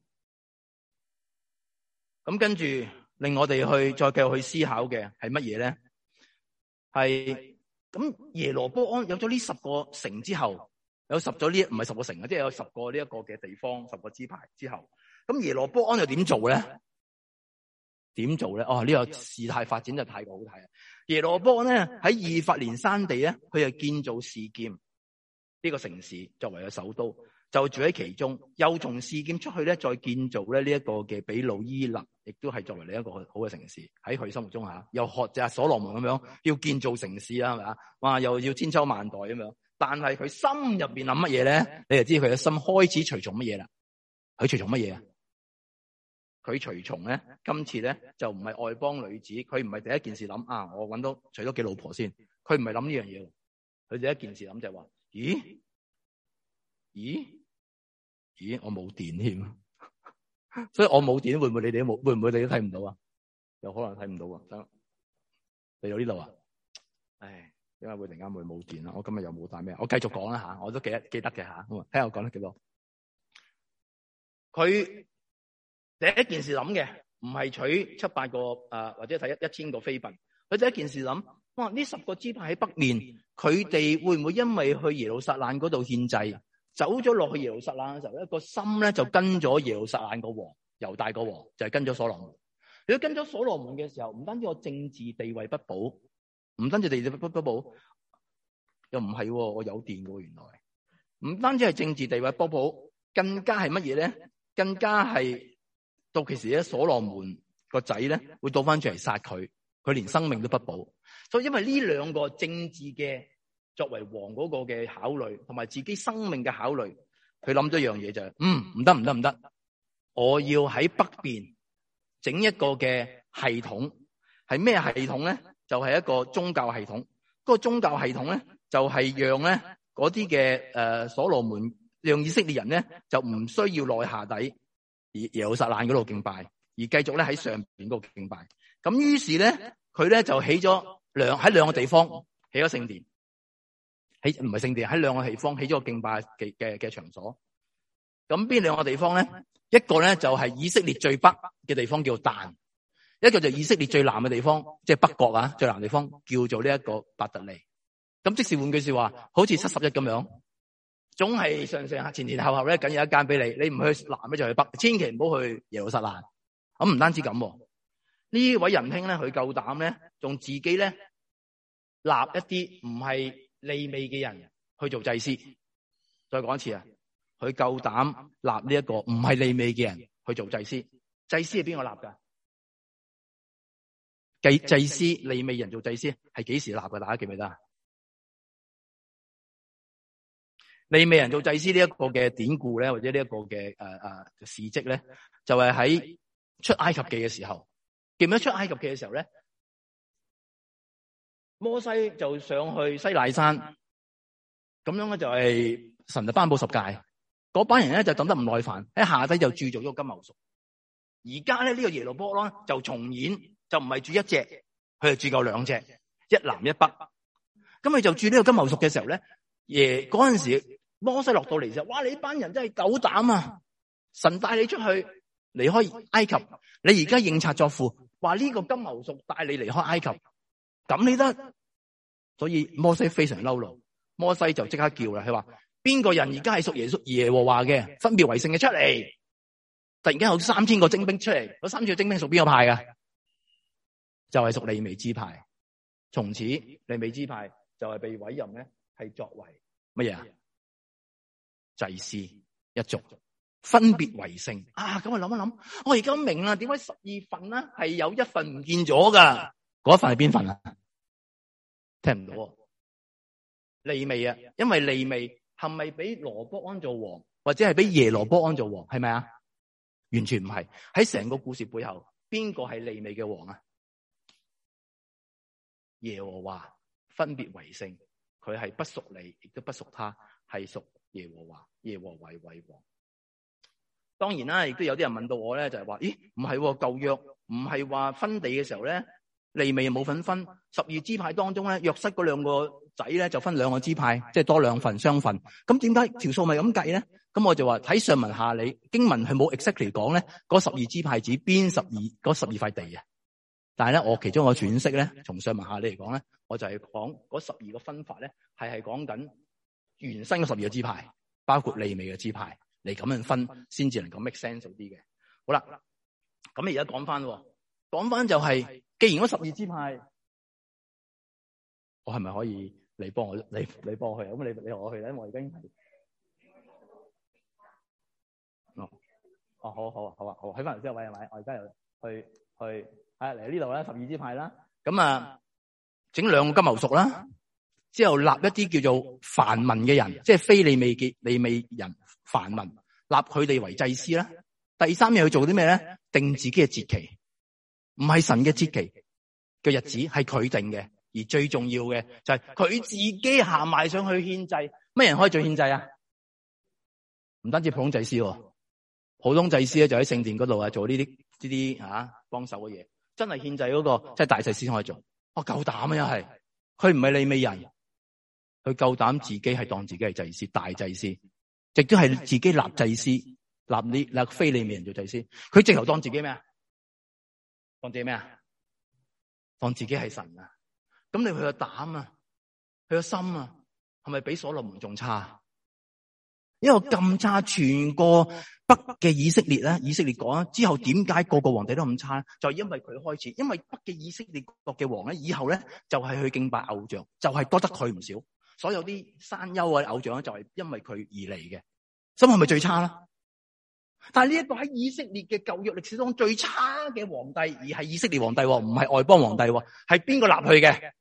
咁跟住令我哋去再繼續去思考嘅係乜嘢咧？係咁耶羅波安有咗呢十個城之後，有十咗呢唔係十個城啊，即係有十個呢一個嘅地方，十個支派之後，咁耶羅波安又點做咧？點做咧？哦，呢個事態發展就太過好睇啊！耶羅波安咧喺以法蓮山地咧，佢就建造示劍。呢個城市作為嘅首都，就住喺其中。又從示劍出去咧，再建造咧呢一個嘅比魯伊勒，亦都係作為另一個好嘅城市。喺佢心目中吓，又學就係所羅門咁樣，要建造城市啦，係咪啊？哇，又要千秋萬代咁樣。但係佢心入邊諗乜嘢咧？你就知佢嘅心開始隨從乜嘢啦？佢隨從乜嘢啊？佢隨從咧，今次咧就唔係外邦女子，佢唔係第一件事諗啊，我搵到娶多幾老婆先。佢唔係諗呢樣嘢，佢第一件事諗就係話。咦？咦？咦？我冇電添，所以我冇電，會唔會你哋都冇？會唔會你都睇唔到啊？有可能睇唔到啊！等嚟到呢度啊！唉，點解會突然間會冇電啊？我今日又冇帶咩？我繼續講啦吓，我都記得記得嘅吓。咁啊，睇下我講得幾多？佢第一件事諗嘅唔係取七八個誒、呃，或者睇一一千個妃嬪。佢第一件事諗。哇！呢十個支派喺北面，佢哋會唔會因為去耶路撒冷嗰度獻祭，走咗落去耶路撒冷嘅時候，一個心咧就跟咗耶路撒冷個王，猶大個王就係、是、跟咗所羅門。如果跟咗所羅門嘅時候，唔單止我政治地位不保，唔單止地位不不保，又唔係、哦、我有電嘅原來，唔單止係政治地位不保，更加係乜嘢咧？更加係到其時咧，所羅門個仔咧會倒翻出嚟殺佢，佢連生命都不保。所以因為呢兩個政治嘅作為王嗰個嘅考慮，同埋自己生命嘅考慮，佢諗咗一樣嘢就係、是，嗯，唔得唔得唔得，我要喺北邊整一個嘅系統，係咩系統咧？就係、是、一個宗教系統。嗰、那個宗教系統咧，就係、是、讓咧嗰啲嘅誒所羅門讓以色列人咧就唔需要落下底而耶路撒冷嗰度敬拜，而繼續咧喺上邊嗰度敬拜。咁於是咧佢咧就起咗兩喺兩個地方起咗聖殿，起唔係聖殿喺兩個地方起咗個敬拜嘅嘅嘅場所。咁邊兩個地方咧？一個咧就係以色列最北嘅地方叫但，一個就以色列最南嘅地方，即係北國啊最南嘅地方叫做呢一個伯特利。咁即是換句說話，好似七十一咁樣，總係上上下前前後後咧，梗有一間俾你。你唔去南咧就去北，千祈唔好去耶路撒冷。咁唔單止咁，呢位仁兄咧，佢夠膽咧，仲自己咧立一啲唔係利未嘅人去做祭司。再講一次啊！佢夠膽立呢一個唔係利未嘅人去做祭司，祭司係邊個立噶？祭祭司利未人做祭司係幾時立噶？大家記唔記得啊？利未人做祭司呢一個嘅典故咧，或者呢一個嘅誒誒事蹟咧，就係喺出埃及記嘅時候。記唔記得出埃及記嘅時候咧？摩西就上去西奈山，咁樣咧就係神就頒布十誡。嗰班人咧就等得唔耐煩，喺下低就鑄造咗個金牛犢。而家咧呢個耶羅波安就重演，就唔係鑄一隻，佢就鑄夠兩隻，一南一北。咁佢就鑄呢個金牛犢嘅時候咧，耶嗰陣時摩西落到嚟嘅時候，哇！你班人真係夠膽啊！神帶你出去離開埃及，你而家認賊作父，話呢個金牛犢帶你離開埃及，咁你得？所以摩西非常嬲怒，摩西就即刻叫啦，佢話。邊個人而家係屬耶穌耶和華嘅，分別為聖嘅出嚟？突然間有三千個精兵出嚟，嗰三千個精兵屬邊個派噶？就係屬利未支派。從此利未支派就係被委任咧，係作為乜嘢啊？祭司一族，分別為聖啊！咁我諗一諗，我而家明啦，點解十二份咧係有一份唔見咗噶？嗰一份係邊份啊？聽唔到啊？利未啊，因為利未。係咪俾羅波安做王，或者係俾耶羅波安做王？係咪啊？完全唔係。喺成個故事背後，邊個係利未嘅王啊？耶和華分別為聖，佢係不屬你，亦都不屬他，係屬耶和華。耶和華為王。當然啦，亦都有啲人問到我咧，就係話：咦，唔係舊約，唔係話分地嘅時候咧，利未冇份分。十二支派當中咧，約瑟嗰兩個仔咧就分兩個支派，即係多兩份雙份。咁點解條數咪咁計咧？咁我就話睇上文下理，經文係冇 exactly 講咧，嗰十二支派指邊十二嗰十二塊地啊。但係咧，我其中個詮釋咧，從上文下理嚟講咧，我就係講嗰十二個分法咧，係係講緊原生嘅十二個支派，包括利未嘅支派嚟咁樣分，先至能夠 make sense 啲嘅。好啦，咁而家講翻，講翻就係、是，既然嗰十二支派。我係咪可以你幫我？你你幫我去？咁你你同我去咧？我已經係哦哦，好好好啊好，喺翻嚟之後喂係咪？我而家又去去係嚟呢度啦，十二支派啦。咁啊，整兩個金牛犢啦，之後立一啲叫做凡民嘅人，即係非利未嘅利未人凡民，立佢哋為祭司啦。第三樣去做啲咩咧？定自己嘅節期，唔係神嘅節期嘅日子，係佢定嘅。而最重要嘅就係佢自己行埋上去獻祭。乜人可以做獻祭啊？唔單止普通祭司，普通祭司咧就喺聖殿嗰度啊做呢啲呢啲吓幫手嘅嘢。真係獻祭嗰個即係大祭司先可以做。我夠膽啊！又係佢唔係利未人，佢夠膽自己係當自己係祭司，大祭司，亦都係自己立祭司，立呢立非利未人做祭司。佢直頭當自己咩啊？當自己咩啊？當自己係神啊！咁你佢個膽啊，佢個心啊，係咪比所羅門仲差？因為咁差，全個北嘅以色列咧，以色列國之後點解個個皇帝都咁差咧？就係因為佢開始，因為北嘅以色列國嘅王咧，以後咧就係去敬拜偶像，就係多得佢唔少。所有啲山丘啊偶像咧，就係因為佢而嚟嘅。咁係咪最差啦？但係呢一個喺以色列嘅舊約歷史中最差嘅皇帝，而係以色列皇帝，唔係外邦皇帝，係邊個立佢嘅？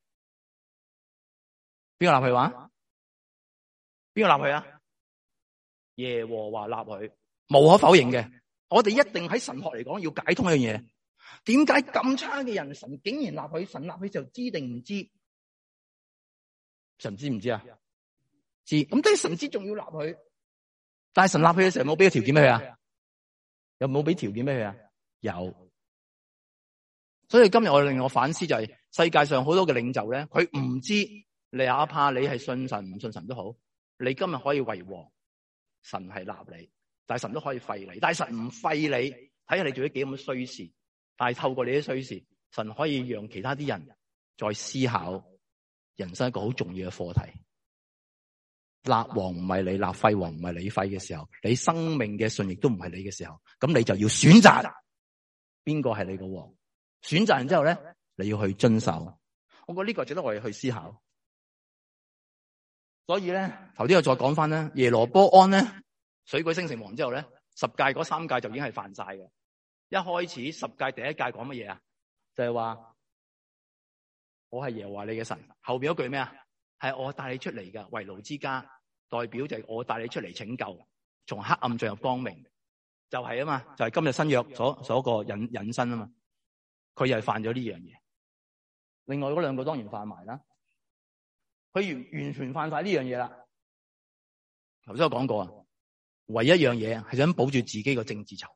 邊個立佢話？邊個立佢啊？耶和華立佢，無可否認嘅。我哋一定喺神學嚟講要解通一樣嘢。點解咁差嘅人，神竟然立佢？神立佢就知定唔知？神知唔知啊？知。咁即係神知仲要立佢， 但係神立佢嘅時候有冇俾個條件俾佢啊？有冇俾條件俾佢啊？有。所以今日我令我反思就係、是、世界上好多嘅領袖咧，佢唔知你哪怕你係信神唔信神都好，你今日可以為王，神係立你，但係神都可以廢你，但係神唔廢你，睇下你做咗幾咁嘅衰事，但係透過你啲衰事，神可以讓其他啲人再思考人生一個好重要嘅課題。立王唔係你，立廢王唔係你廢嘅時候，你生命嘅信亦都唔係你嘅時候，咁你就要選擇邊個係你個王。選擇完之後咧，你要去遵守。我覺得呢個值得我哋去思考。所以咧，頭先我再講翻咧，耶羅波安咧，水鬼升城王之後咧，十誡嗰三誡就已經係犯晒嘅。一開始十誡第一誡講乜嘢啊？就係話我係耶和華你嘅神。後邊嗰句咩啊？係我帶你出嚟嘅為奴之家，代表就係我帶你出嚟拯救，從黑暗進入光明，就係啊嘛，就係今日新約所所個引引申啊嘛。佢又係犯咗呢樣嘢，另外嗰兩個當然犯埋啦。佢完完全犯晒呢樣嘢啦。頭先我講過啊，唯一一樣嘢係想保住自己個政治籌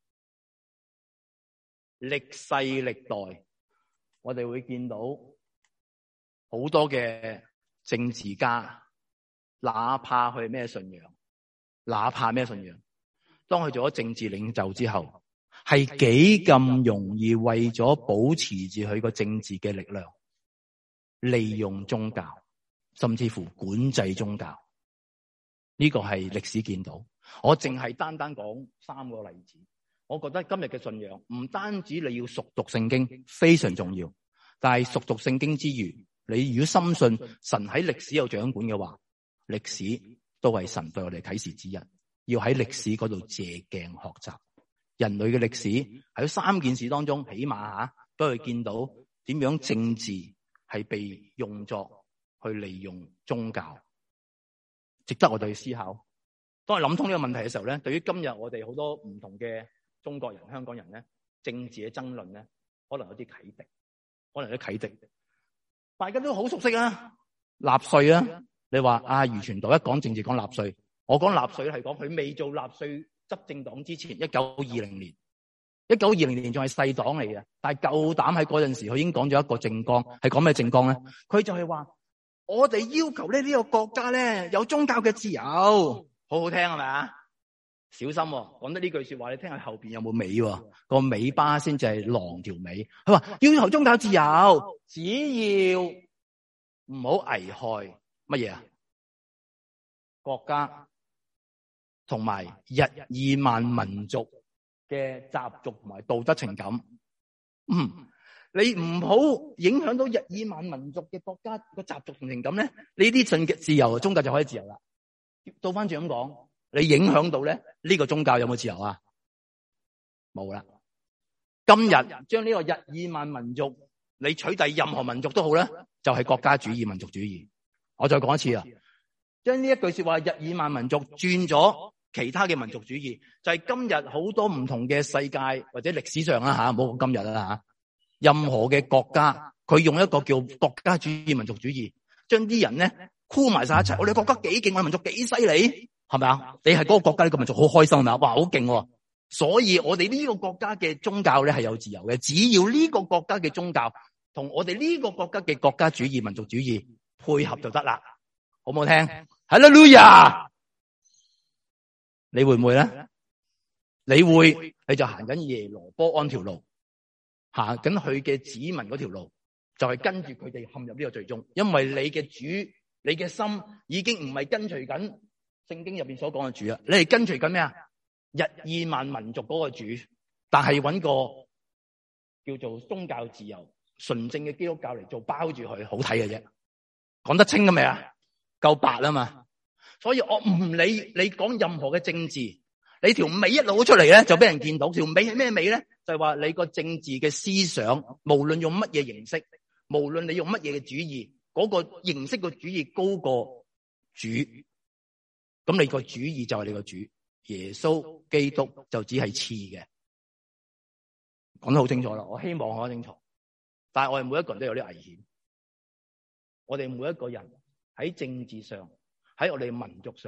碼。歷世歷代，我哋會見到好多嘅政治家，哪怕佢係咩信仰，哪怕咩信仰，當佢做咗政治領袖之後，係幾咁容易為咗保持住佢個政治嘅力量，利用宗教，甚至乎管制宗教。呢個係歷史見到。我淨係單單講三個例子。我覺得今日嘅信仰唔單止你要熟讀聖經，非常重要，但係熟讀聖經之餘，你如果深信神喺歷史有掌管嘅話，歷史都係神對我哋啟示之一，要喺歷史嗰度借鏡學習。人類嘅歷史喺三件事當中，起碼吓都會見到點樣政治係被用作去利用宗教，值得我哋去思考。當我諗通呢個問題嘅時候咧，對於今日我哋好多唔同嘅中國人、香港人咧，政治嘅爭論咧，可能有啲啟迪，可能有啲啟迪。大家都好熟悉啊，納稅啊，你話啊，余傳道一講政治講納稅，我講納稅係講佢未做納稅執政黨之前，一九二零年，一九二零年仲係細黨嚟嘅，但係夠膽喺嗰陣時，佢已經講咗一個政綱，係講咩政綱咧？佢就係話，我哋要求咧呢個國家咧有宗教嘅自由，好好聽係咪啊？小心喎，講得呢句說話，你聽下後邊有冇尾喎？個尾巴先至係狼條尾。佢話要求宗教自由，只要唔好危害乜嘢啊？國家同埋日耳曼民族嘅習俗同埋道德情感。嗯，你唔好影響到日耳曼民族嘅國家個習俗同情感咧，呢啲信嘅自由，宗教就可以自由啦。倒翻轉咁講，你影響到咧呢個宗教有冇自由啊？冇啦。今日將呢個日耳曼民族，你取締任何民族都好咧，就係國家主義、民族主義。我再講一次啊，將呢一句說話，日耳曼民族轉咗其他嘅民族主義，就係今日好多唔同嘅世界或者歷史上啦吓，冇今日啦吓，任何嘅國家，佢用一個叫國家主義、民族主義，將啲人咧箍埋晒一齊。我哋國家幾勁，我哋民族幾犀利，係咪啊？你係嗰個國家呢個民族好開心啊！哇，好勁！所以我哋呢個國家嘅宗教咧係有自由嘅，只要呢個國家嘅宗教同我哋呢個國家嘅國家主義、民族主義配合就得啦，好唔好聽？哈利路亞！你會唔會咧？你會，你就行緊耶羅波安條路，行緊佢嘅子民嗰條路，就係跟住佢哋陷入呢個罪中，因為你嘅主，你嘅心已經唔係跟隨緊聖經入邊所講嘅主啊，你係跟隨緊咩啊？日耳曼民族嗰個主，但係揾個叫做宗教自由、純正嘅基督教嚟做包住佢，好睇嘅啫。講得清㗎未啊？夠白啊嘛！所以我唔理你講任何嘅政治，你條尾一路出嚟咧，就俾人見到條尾係咩尾咧？就係話你個政治嘅思想，無論用乜嘢形式，無論你用乜嘢嘅主義，嗰個形式個主義高過主，咁你個主義就係你個主。耶穌基督就只係次嘅，講得好清楚啦。我希望講得清楚，但係我哋每一個人都有啲危險。我哋每一個人喺政治上，喺我哋民族上，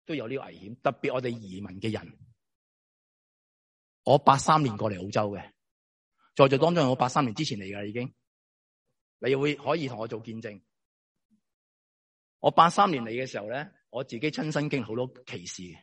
都有呢個危險，特別我哋移民嘅人。我八三年過嚟澳洲嘅，在座當中我八三年之前嚟噶已經，你會可以同我做見證。我八三年嚟嘅時候咧，我自己親身經歷好多歧視嘅，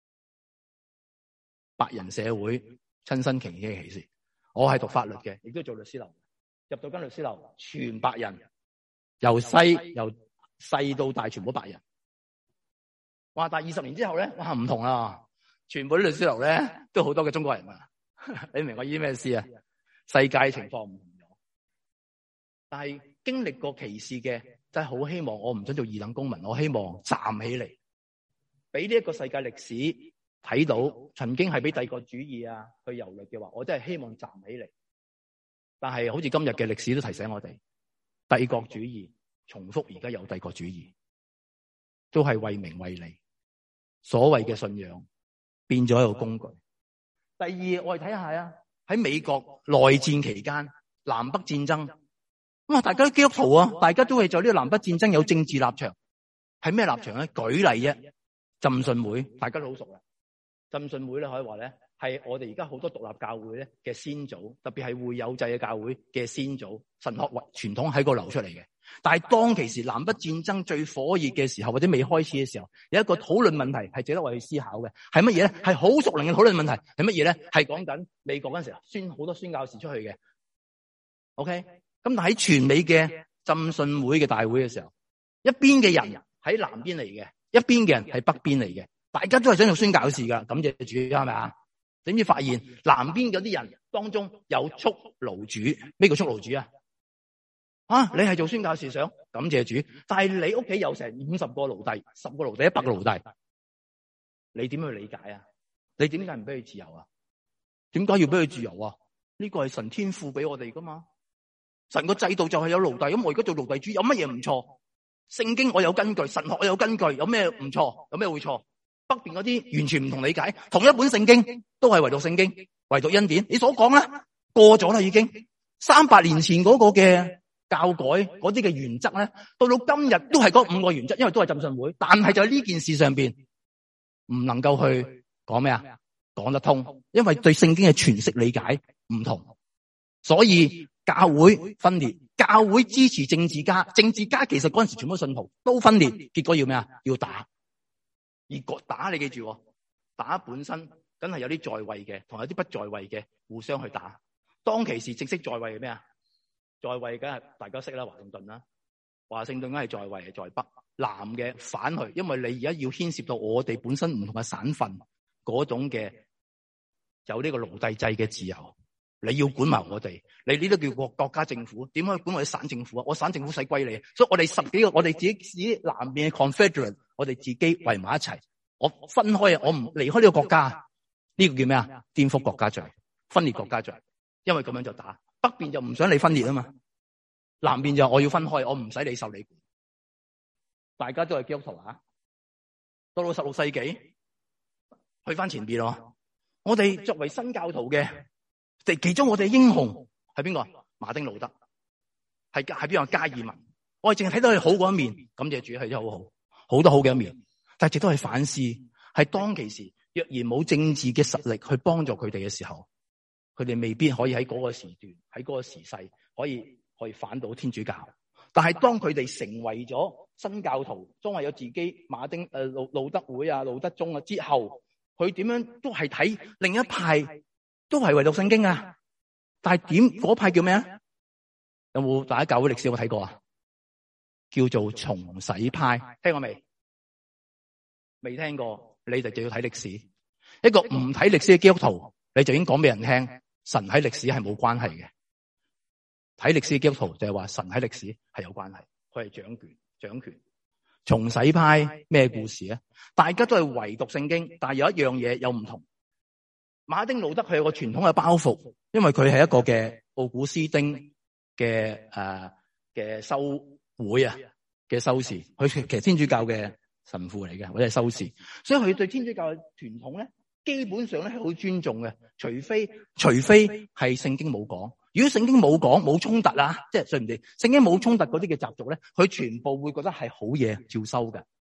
白人社會親身經歷嘅歧視。我係讀法律嘅，亦都做律師樓，入到間律師樓，全白人，由細由細到大，全部白人。哇！但係二十年之後咧，哇唔同啦，全部啲律師樓咧都好多嘅中國人啊！你明我意思咩事啊？世界情況唔同咗，但係經歷過歧視嘅，真係好希望我唔想做二等公民，我希望站起嚟，俾呢一個世界歷史睇到，曾經係俾帝國主義啊去遊歷嘅話，我真係希望站起嚟。但係好似今日嘅歷史都提醒我哋，帝國主義重複，而家有帝國主義，都係為名為利，所謂嘅信仰變咗一個工具。第二，我哋睇下啊，喺美國內戰期間，南北戰爭，咁啊，大家都基督徒啊，大家都係在呢個南北戰爭有政治立場，係咩立場咧？舉例啫，浸信會，大家都好熟啦。浸信會咧，可以話咧係我哋而家好多獨立教會咧嘅先祖，特別係會友制嘅教會嘅先祖，神學傳統喺嗰度流出嚟嘅。但係當其時南北戰爭最火熱嘅時候，或者未開始嘅時候，有一個討論問題係值得我哋思考嘅，係乜嘢咧？係好熟齡嘅討論問題，係乜嘢咧？係講緊美國嗰陣時候宣好多宣教士出去嘅。OK，咁但喺全美嘅浸信會嘅大會嘅時候，一邊嘅人喺南邊嚟嘅，一邊嘅人喺北邊嚟嘅，大家都係想做宣教士噶，感謝主，係咪啊？點知發現南邊嗰啲人當中有蓄奴主，咩叫蓄奴主啊？啊！你係做宣教士想感謝主，但係你屋企有成五十個奴隸，十個奴隸，一百個奴隸，你點去理解啊？你點解唔俾佢自由啊？點解要俾佢自由啊？呢個係神天賦俾我哋噶嘛？神個制度就係有奴隸，咁我而家做奴隸主有乜嘢唔錯？聖經我有根據，神學我有根據，有咩唔錯？有咩會錯？北邊嗰啲完全唔同理解，同一本聖經都係唯獨聖經，唯獨恩典。你所講啦，過咗啦已經，三百年前嗰個嘅教改嗰啲嘅原則咧，到到今日都係嗰五個原則，因為都係浸信會，但係就喺呢件事上邊唔能夠去講咩啊？講得通，因為對聖經嘅詮釋理解唔同，所以教會分裂，教會支持政治家，政治家其實嗰陣時全部信徒都分裂，結果要咩啊？要打，而打你記住，打本身梗係有啲在位嘅，同有啲不在位嘅互相去打。當其時正式在位係咩啊？在位梗係大家識啦，華盛頓啦，華盛頓梗係在位係在北，南嘅反去，因為你而家要牽涉到我哋本身唔同嘅省份嗰種嘅有呢個奴隸制嘅自由，你要管埋我哋，你呢都叫國國家政府，點可以管我哋省政府啊？我省政府使歸你，所以我哋十幾個我哋自己自己南邊嘅 Confederate， 我哋自己圍埋一齊，我分開啊，我唔離開呢個國家，呢個叫咩啊？顛覆國家罪，分裂國家罪，因為咁樣就打。北邊就唔想你分裂啊嘛，南邊就我要分開，我唔使你受你管。大家都係基督徒啊，到到十六世紀，去翻前邊咯。我哋作為新教徒嘅，其中我哋英雄係邊個？馬丁路德，係係邊個？加爾文。我哋淨係睇到佢好嗰一面，感謝主係真係好好，好多好嘅一面。但係值得去反思，係當其時若然冇政治嘅實力去幫助佢哋嘅時候，佢哋未必可以喺嗰個時段，喺嗰個時勢可以可以反到天主教。但係當佢哋成為咗新教徒，當係有自己馬丁誒路路德會啊、路德宗啊之後，佢點樣都係睇另一派，都係唯獨聖經啊。但係點嗰派叫咩啊？有冇大家教會歷史有冇睇過啊？叫做重洗派，聽過未？未聽過，你哋就要睇歷史。一個唔睇歷史嘅基督徒，你就已經講俾人聽。神喺歷史係冇關係嘅，睇歷史嘅基督徒就係話神喺歷史係有關係，佢係掌權掌權。重洗派咩故事啊？大家都係唯獨聖經，但係有一樣嘢有唔同。馬丁路德佢有個傳統嘅包袱，因為佢係一個嘅奧古斯丁嘅誒嘅修會啊嘅修士，佢其實天主教嘅神父嚟嘅，或者係修士，所以佢對天主教嘅傳統咧，基本上咧係好尊重嘅，除非除非係聖經冇講。如果聖經冇講冇衝突啦，即係對唔住，聖經冇衝突嗰啲嘅習俗咧，佢全部會覺得係好嘢，照收嘅，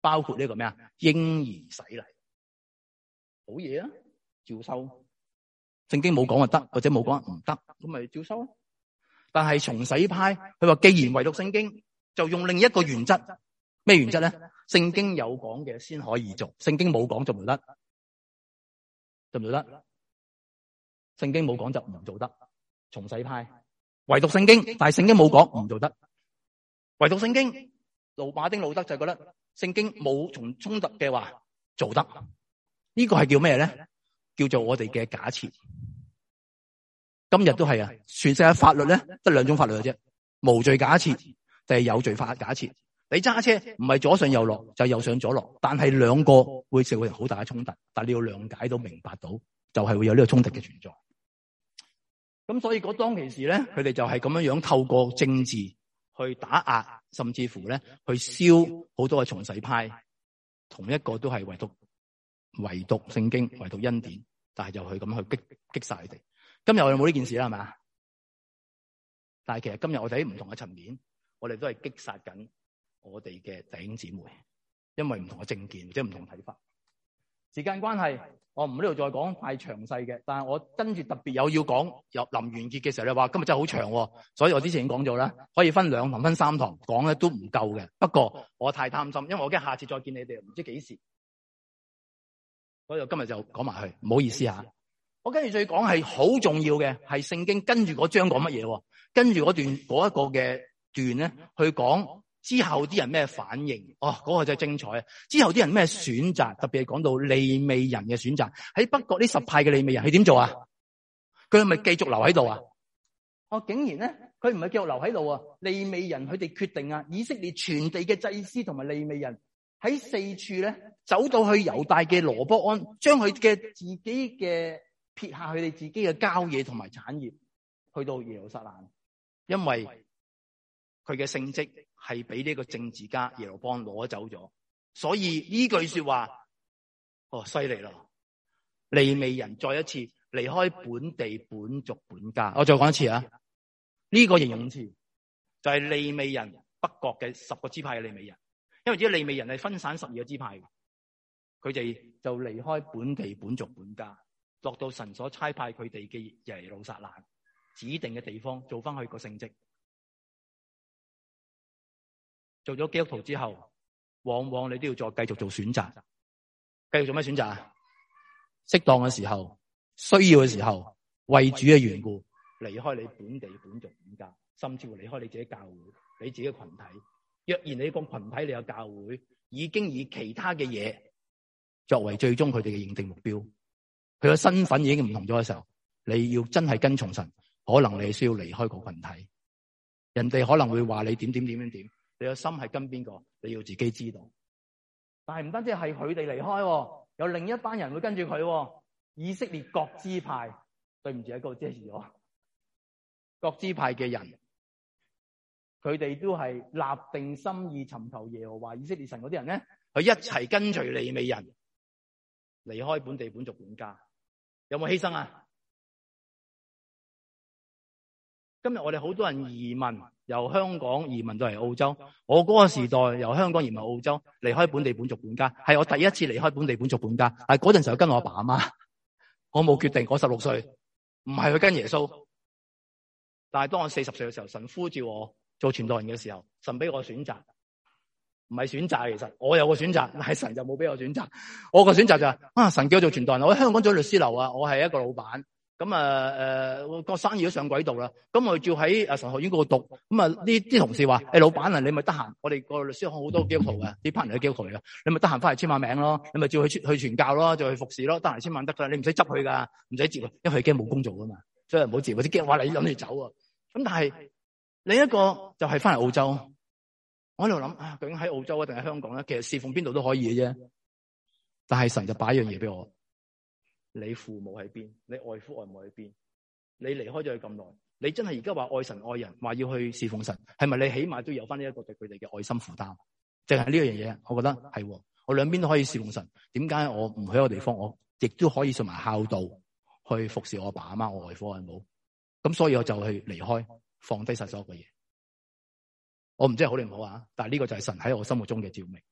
包括呢個咩啊？嬰兒洗禮，好嘢啊，照收。聖經冇講就得，或者冇講唔得，咁咪照收。但係重洗派佢話，既然唯獨聖經，就用另一個原則，咩原則咧？聖經有講嘅先可以做，聖經冇講就唔得，做唔做得？聖經冇講就唔做得。重洗派唯獨聖經，但係聖經冇講唔做得。唯獨聖經，路馬丁路德就覺得聖經冇從衝突嘅話做得。呢個係叫咩咧？叫做我哋嘅假設。今日都係啊，全世界法律咧得兩種法律嘅啫，無罪假設定係有罪法假設。你揸車唔係左上右落，就係右上左落，但係兩個會成為好大嘅衝突。但係你要諒解到明白到，就係會有呢個衝突嘅存在。咁所以嗰當其時咧，佢哋就係咁樣樣透過政治去打壓，甚至乎咧去燒好多嘅重洗派。同一個都係唯獨唯獨聖經，唯獨恩典，但係就去咁去擊擊殺佢哋。今日我哋冇呢件事啦，係咪？但係其實今日我哋喺唔同嘅層面，我哋都係擊殺緊我哋嘅弟兄姊妹，因為唔同嘅政見或者唔同睇法。時間關係，我唔喺度再講太詳細嘅，但係我跟住特別有要講，有臨完結嘅時候你話今日真係好長，所以我之前已經講咗啦，可以分兩堂分三堂講咧都唔夠嘅。不過我太貪心，因為我驚下次再見你哋唔知幾時，所以我今日就講埋去，唔好意思吓。我跟住再講係好重要嘅，係聖經跟住嗰章講乜嘢？跟住嗰段嗰一個嘅段咧，去講之後啲人咩反應？哦，嗰個真係精彩啊！之後啲人咩選擇？特別係講到利未人嘅選擇，喺北國呢十派嘅利未人，佢點做啊？佢係咪繼續留喺度啊？哦，竟然咧，佢唔係繼續留喺度啊！利未人佢哋決定啊，以色列全地嘅祭司同埋利未人喺四處咧，走到去猶大嘅羅波安，將佢嘅自己嘅撇下佢哋自己嘅郊野同埋產業，去到耶路撒冷，因為佢嘅聖職係俾呢個政治家耶羅波安攞走咗，所以呢句說話，哦，犀利咯！利未人再一次離開本地本族本家，我再講一次啊！呢個形容詞就係利未人北國嘅十個支派嘅利未人，因為啲利未人係分散十二個支派嘅，佢哋就離開本地本族本家。落到神所差派佢哋嘅耶路撒冷指定嘅地方，做翻佢個聖職。做咗基督徒之後，往往你都要再繼續做選擇。繼續做咩選擇啊？適當嘅時候，需要嘅時候，為主嘅緣故，離開你本地本族本家，甚至乎離開你自己教會、你自己嘅群體。若然你個群體、你有教會已經以其他嘅嘢作為最終佢哋嘅認定目標。佢嘅身份已經唔同咗嘅時候，你要真係跟從神，可能你需要離開個群體。人哋可能會話你點點點點點，你個心係跟邊個，你要自己知道。但係唔單止係佢哋離開，有另一班人會跟住佢。以色列各支派，對唔住喺嗰度遮住咗。各支派嘅人，佢哋都係立定心意尋求耶和華以色列神嗰啲人咧，佢一齊跟隨利未人離開本地本族本家。有冇犧牲啊？今日我哋好多人移民，由香港移民到嚟澳洲。我嗰個時代由香港移民澳洲，離開本地本族本家，係我第一次離開本地本族本家。但係嗰陣時候跟我阿爸阿媽，我冇決定。我十六歲，唔係去跟耶穌。但係當我四十歲嘅時候，神呼召我做傳道人嘅時候，神俾我選擇。唔係選擇，其實我有個選擇，但係神就冇俾我選擇。我個選擇就係、是、啊，神叫我做傳道人。我喺香港做律師樓啊，我係一個老闆。咁啊誒個生意都上軌道啦。咁我照喺誒神學院嗰度讀。咁啊呢啲同事話：誒老闆啊，你咪得閒？我哋個律師行好多基督徒嘅，啲 partner 係基督徒嚟嘅。你咪得閒翻嚟簽下名咯，你咪照去去傳教咯，就去服侍咯，得閒簽名得噶啦。你唔使執佢噶，唔使接，因為佢驚冇工做噶嘛，所以唔好接。或者驚話你諗住走啊。咁但係另一個就係翻嚟澳洲。我喺度諗啊，究竟喺澳洲啊定喺香港咧？其實侍奉邊度都可以嘅啫。但係神就擺一樣嘢俾我，你父母喺邊？你外父外母喺邊？你離開咗佢咁耐，你真係而家話愛神愛人，話要去侍奉神，係咪你起碼都有翻呢一個對佢哋嘅愛心負擔？淨係呢樣嘢，我覺得係。我兩邊都可以侍奉神，點解我唔去一個地方，我亦都可以順埋孝道去服侍我阿爸阿媽、我外父外母？咁所以我就去離開，放低晒所有嘅嘢。我唔知係好定唔好啊，但係呢個就係神喺我心目中嘅照明。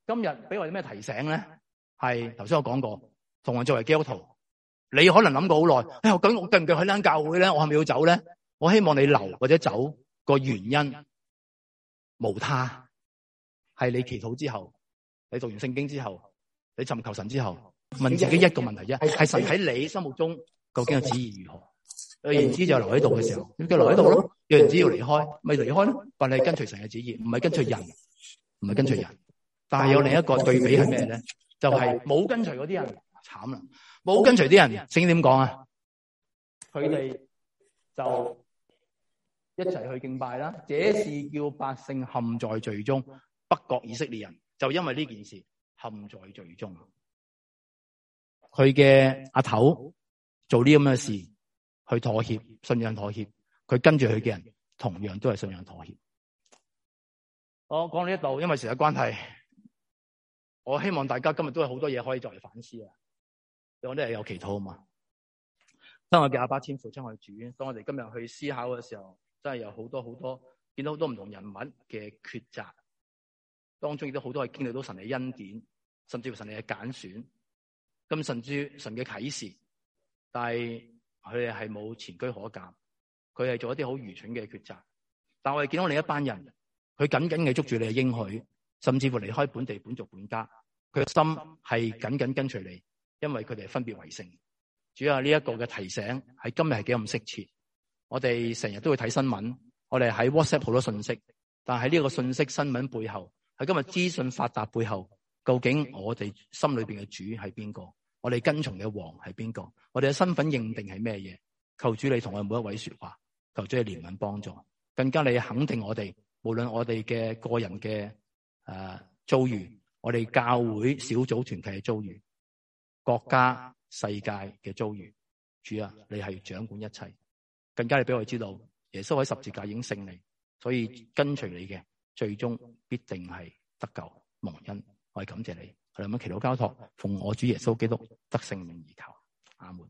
今日俾我哋咩提醒咧？係頭先我講過，同樣作為基督徒，你可能諗過好耐，哎呀，咁我繼唔繼續去呢間教會咧？我係咪要走咧？我希望你留或者走個原因無他，係你祈禱之後，你讀完聖經之後，你尋求神之後，問自己一個問題啫，係神喺你心目中究竟嘅旨意如何？若然之就留喺度嘅時候，咁就留喺度咯；若然之要離開，咪離開咯。但係跟隨神嘅旨意，唔係跟隨人，唔係跟隨人。但係有另一個對比係咩咧？就係冇跟隨嗰啲人慘啦，冇跟隨啲人，聖經點講啊？佢哋就一齊去敬拜啦。這是叫百姓陷在罪中，北國以色列人就因為呢件事陷在罪中。佢嘅阿頭做呢咁嘅事，去妥協，信仰妥協。佢跟住佢嘅人，同樣都係信仰妥協。我講呢一度，因為時間關係，我希望大家今日都有好多嘢可以作為反思啊！我哋係有祈禱啊嘛。當我嘅阿爸天父親我主，當我哋今日去思考嘅時候，真係有好多好多見到好多唔同人物嘅抉擇，當中亦都好多係經歷到神嘅恩典，甚至乎神嘅揀選，咁甚至神嘅啟示，但係佢哋係冇前車可鑑，佢係做一啲好愚蠢嘅抉擇。但我哋見到另一班人，佢緊緊嘅捉住你嘅應許，甚至乎離開本地本族本家，佢嘅心係緊緊跟隨你，因為佢哋係分別為聖。主要呢一個嘅提醒喺今日係幾咁適切。我哋成日都會睇新聞，我哋喺 WhatsApp 好多信息，但係呢個信息新聞背後，喺今日資訊發達背後，究竟我哋心裏邊嘅主係邊個？我哋跟從嘅王係邊個？我哋嘅身份認定係咩嘢？求主你同我哋每一位說話，求主你憐憫幫助，更加你肯定我哋，無論我哋嘅個人嘅誒、呃、遭遇，我哋教會小組團契嘅遭遇，國家世界嘅遭遇，主啊，你係掌管一切，更加你俾我哋知道，耶穌喺十字架已經勝利，所以跟隨你嘅最終必定係得救蒙恩。我哋感謝你，我哋咁樣祈禱交託，奉我主耶穌基督得聖名而求，阿門。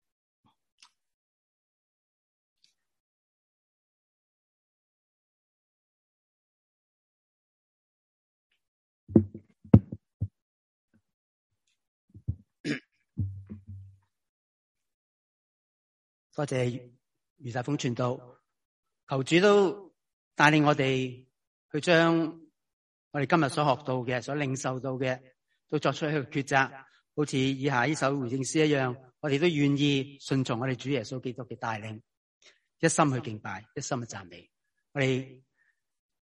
多謝余大鳳傳道，求主都帶領我哋去將我哋今日所學到嘅、所領受到嘅，都作出一個抉擇。好似以下呢首回應詩一樣，我哋都願意順從我哋主耶穌基督嘅帶領，一心去敬拜，一心去讚美。我哋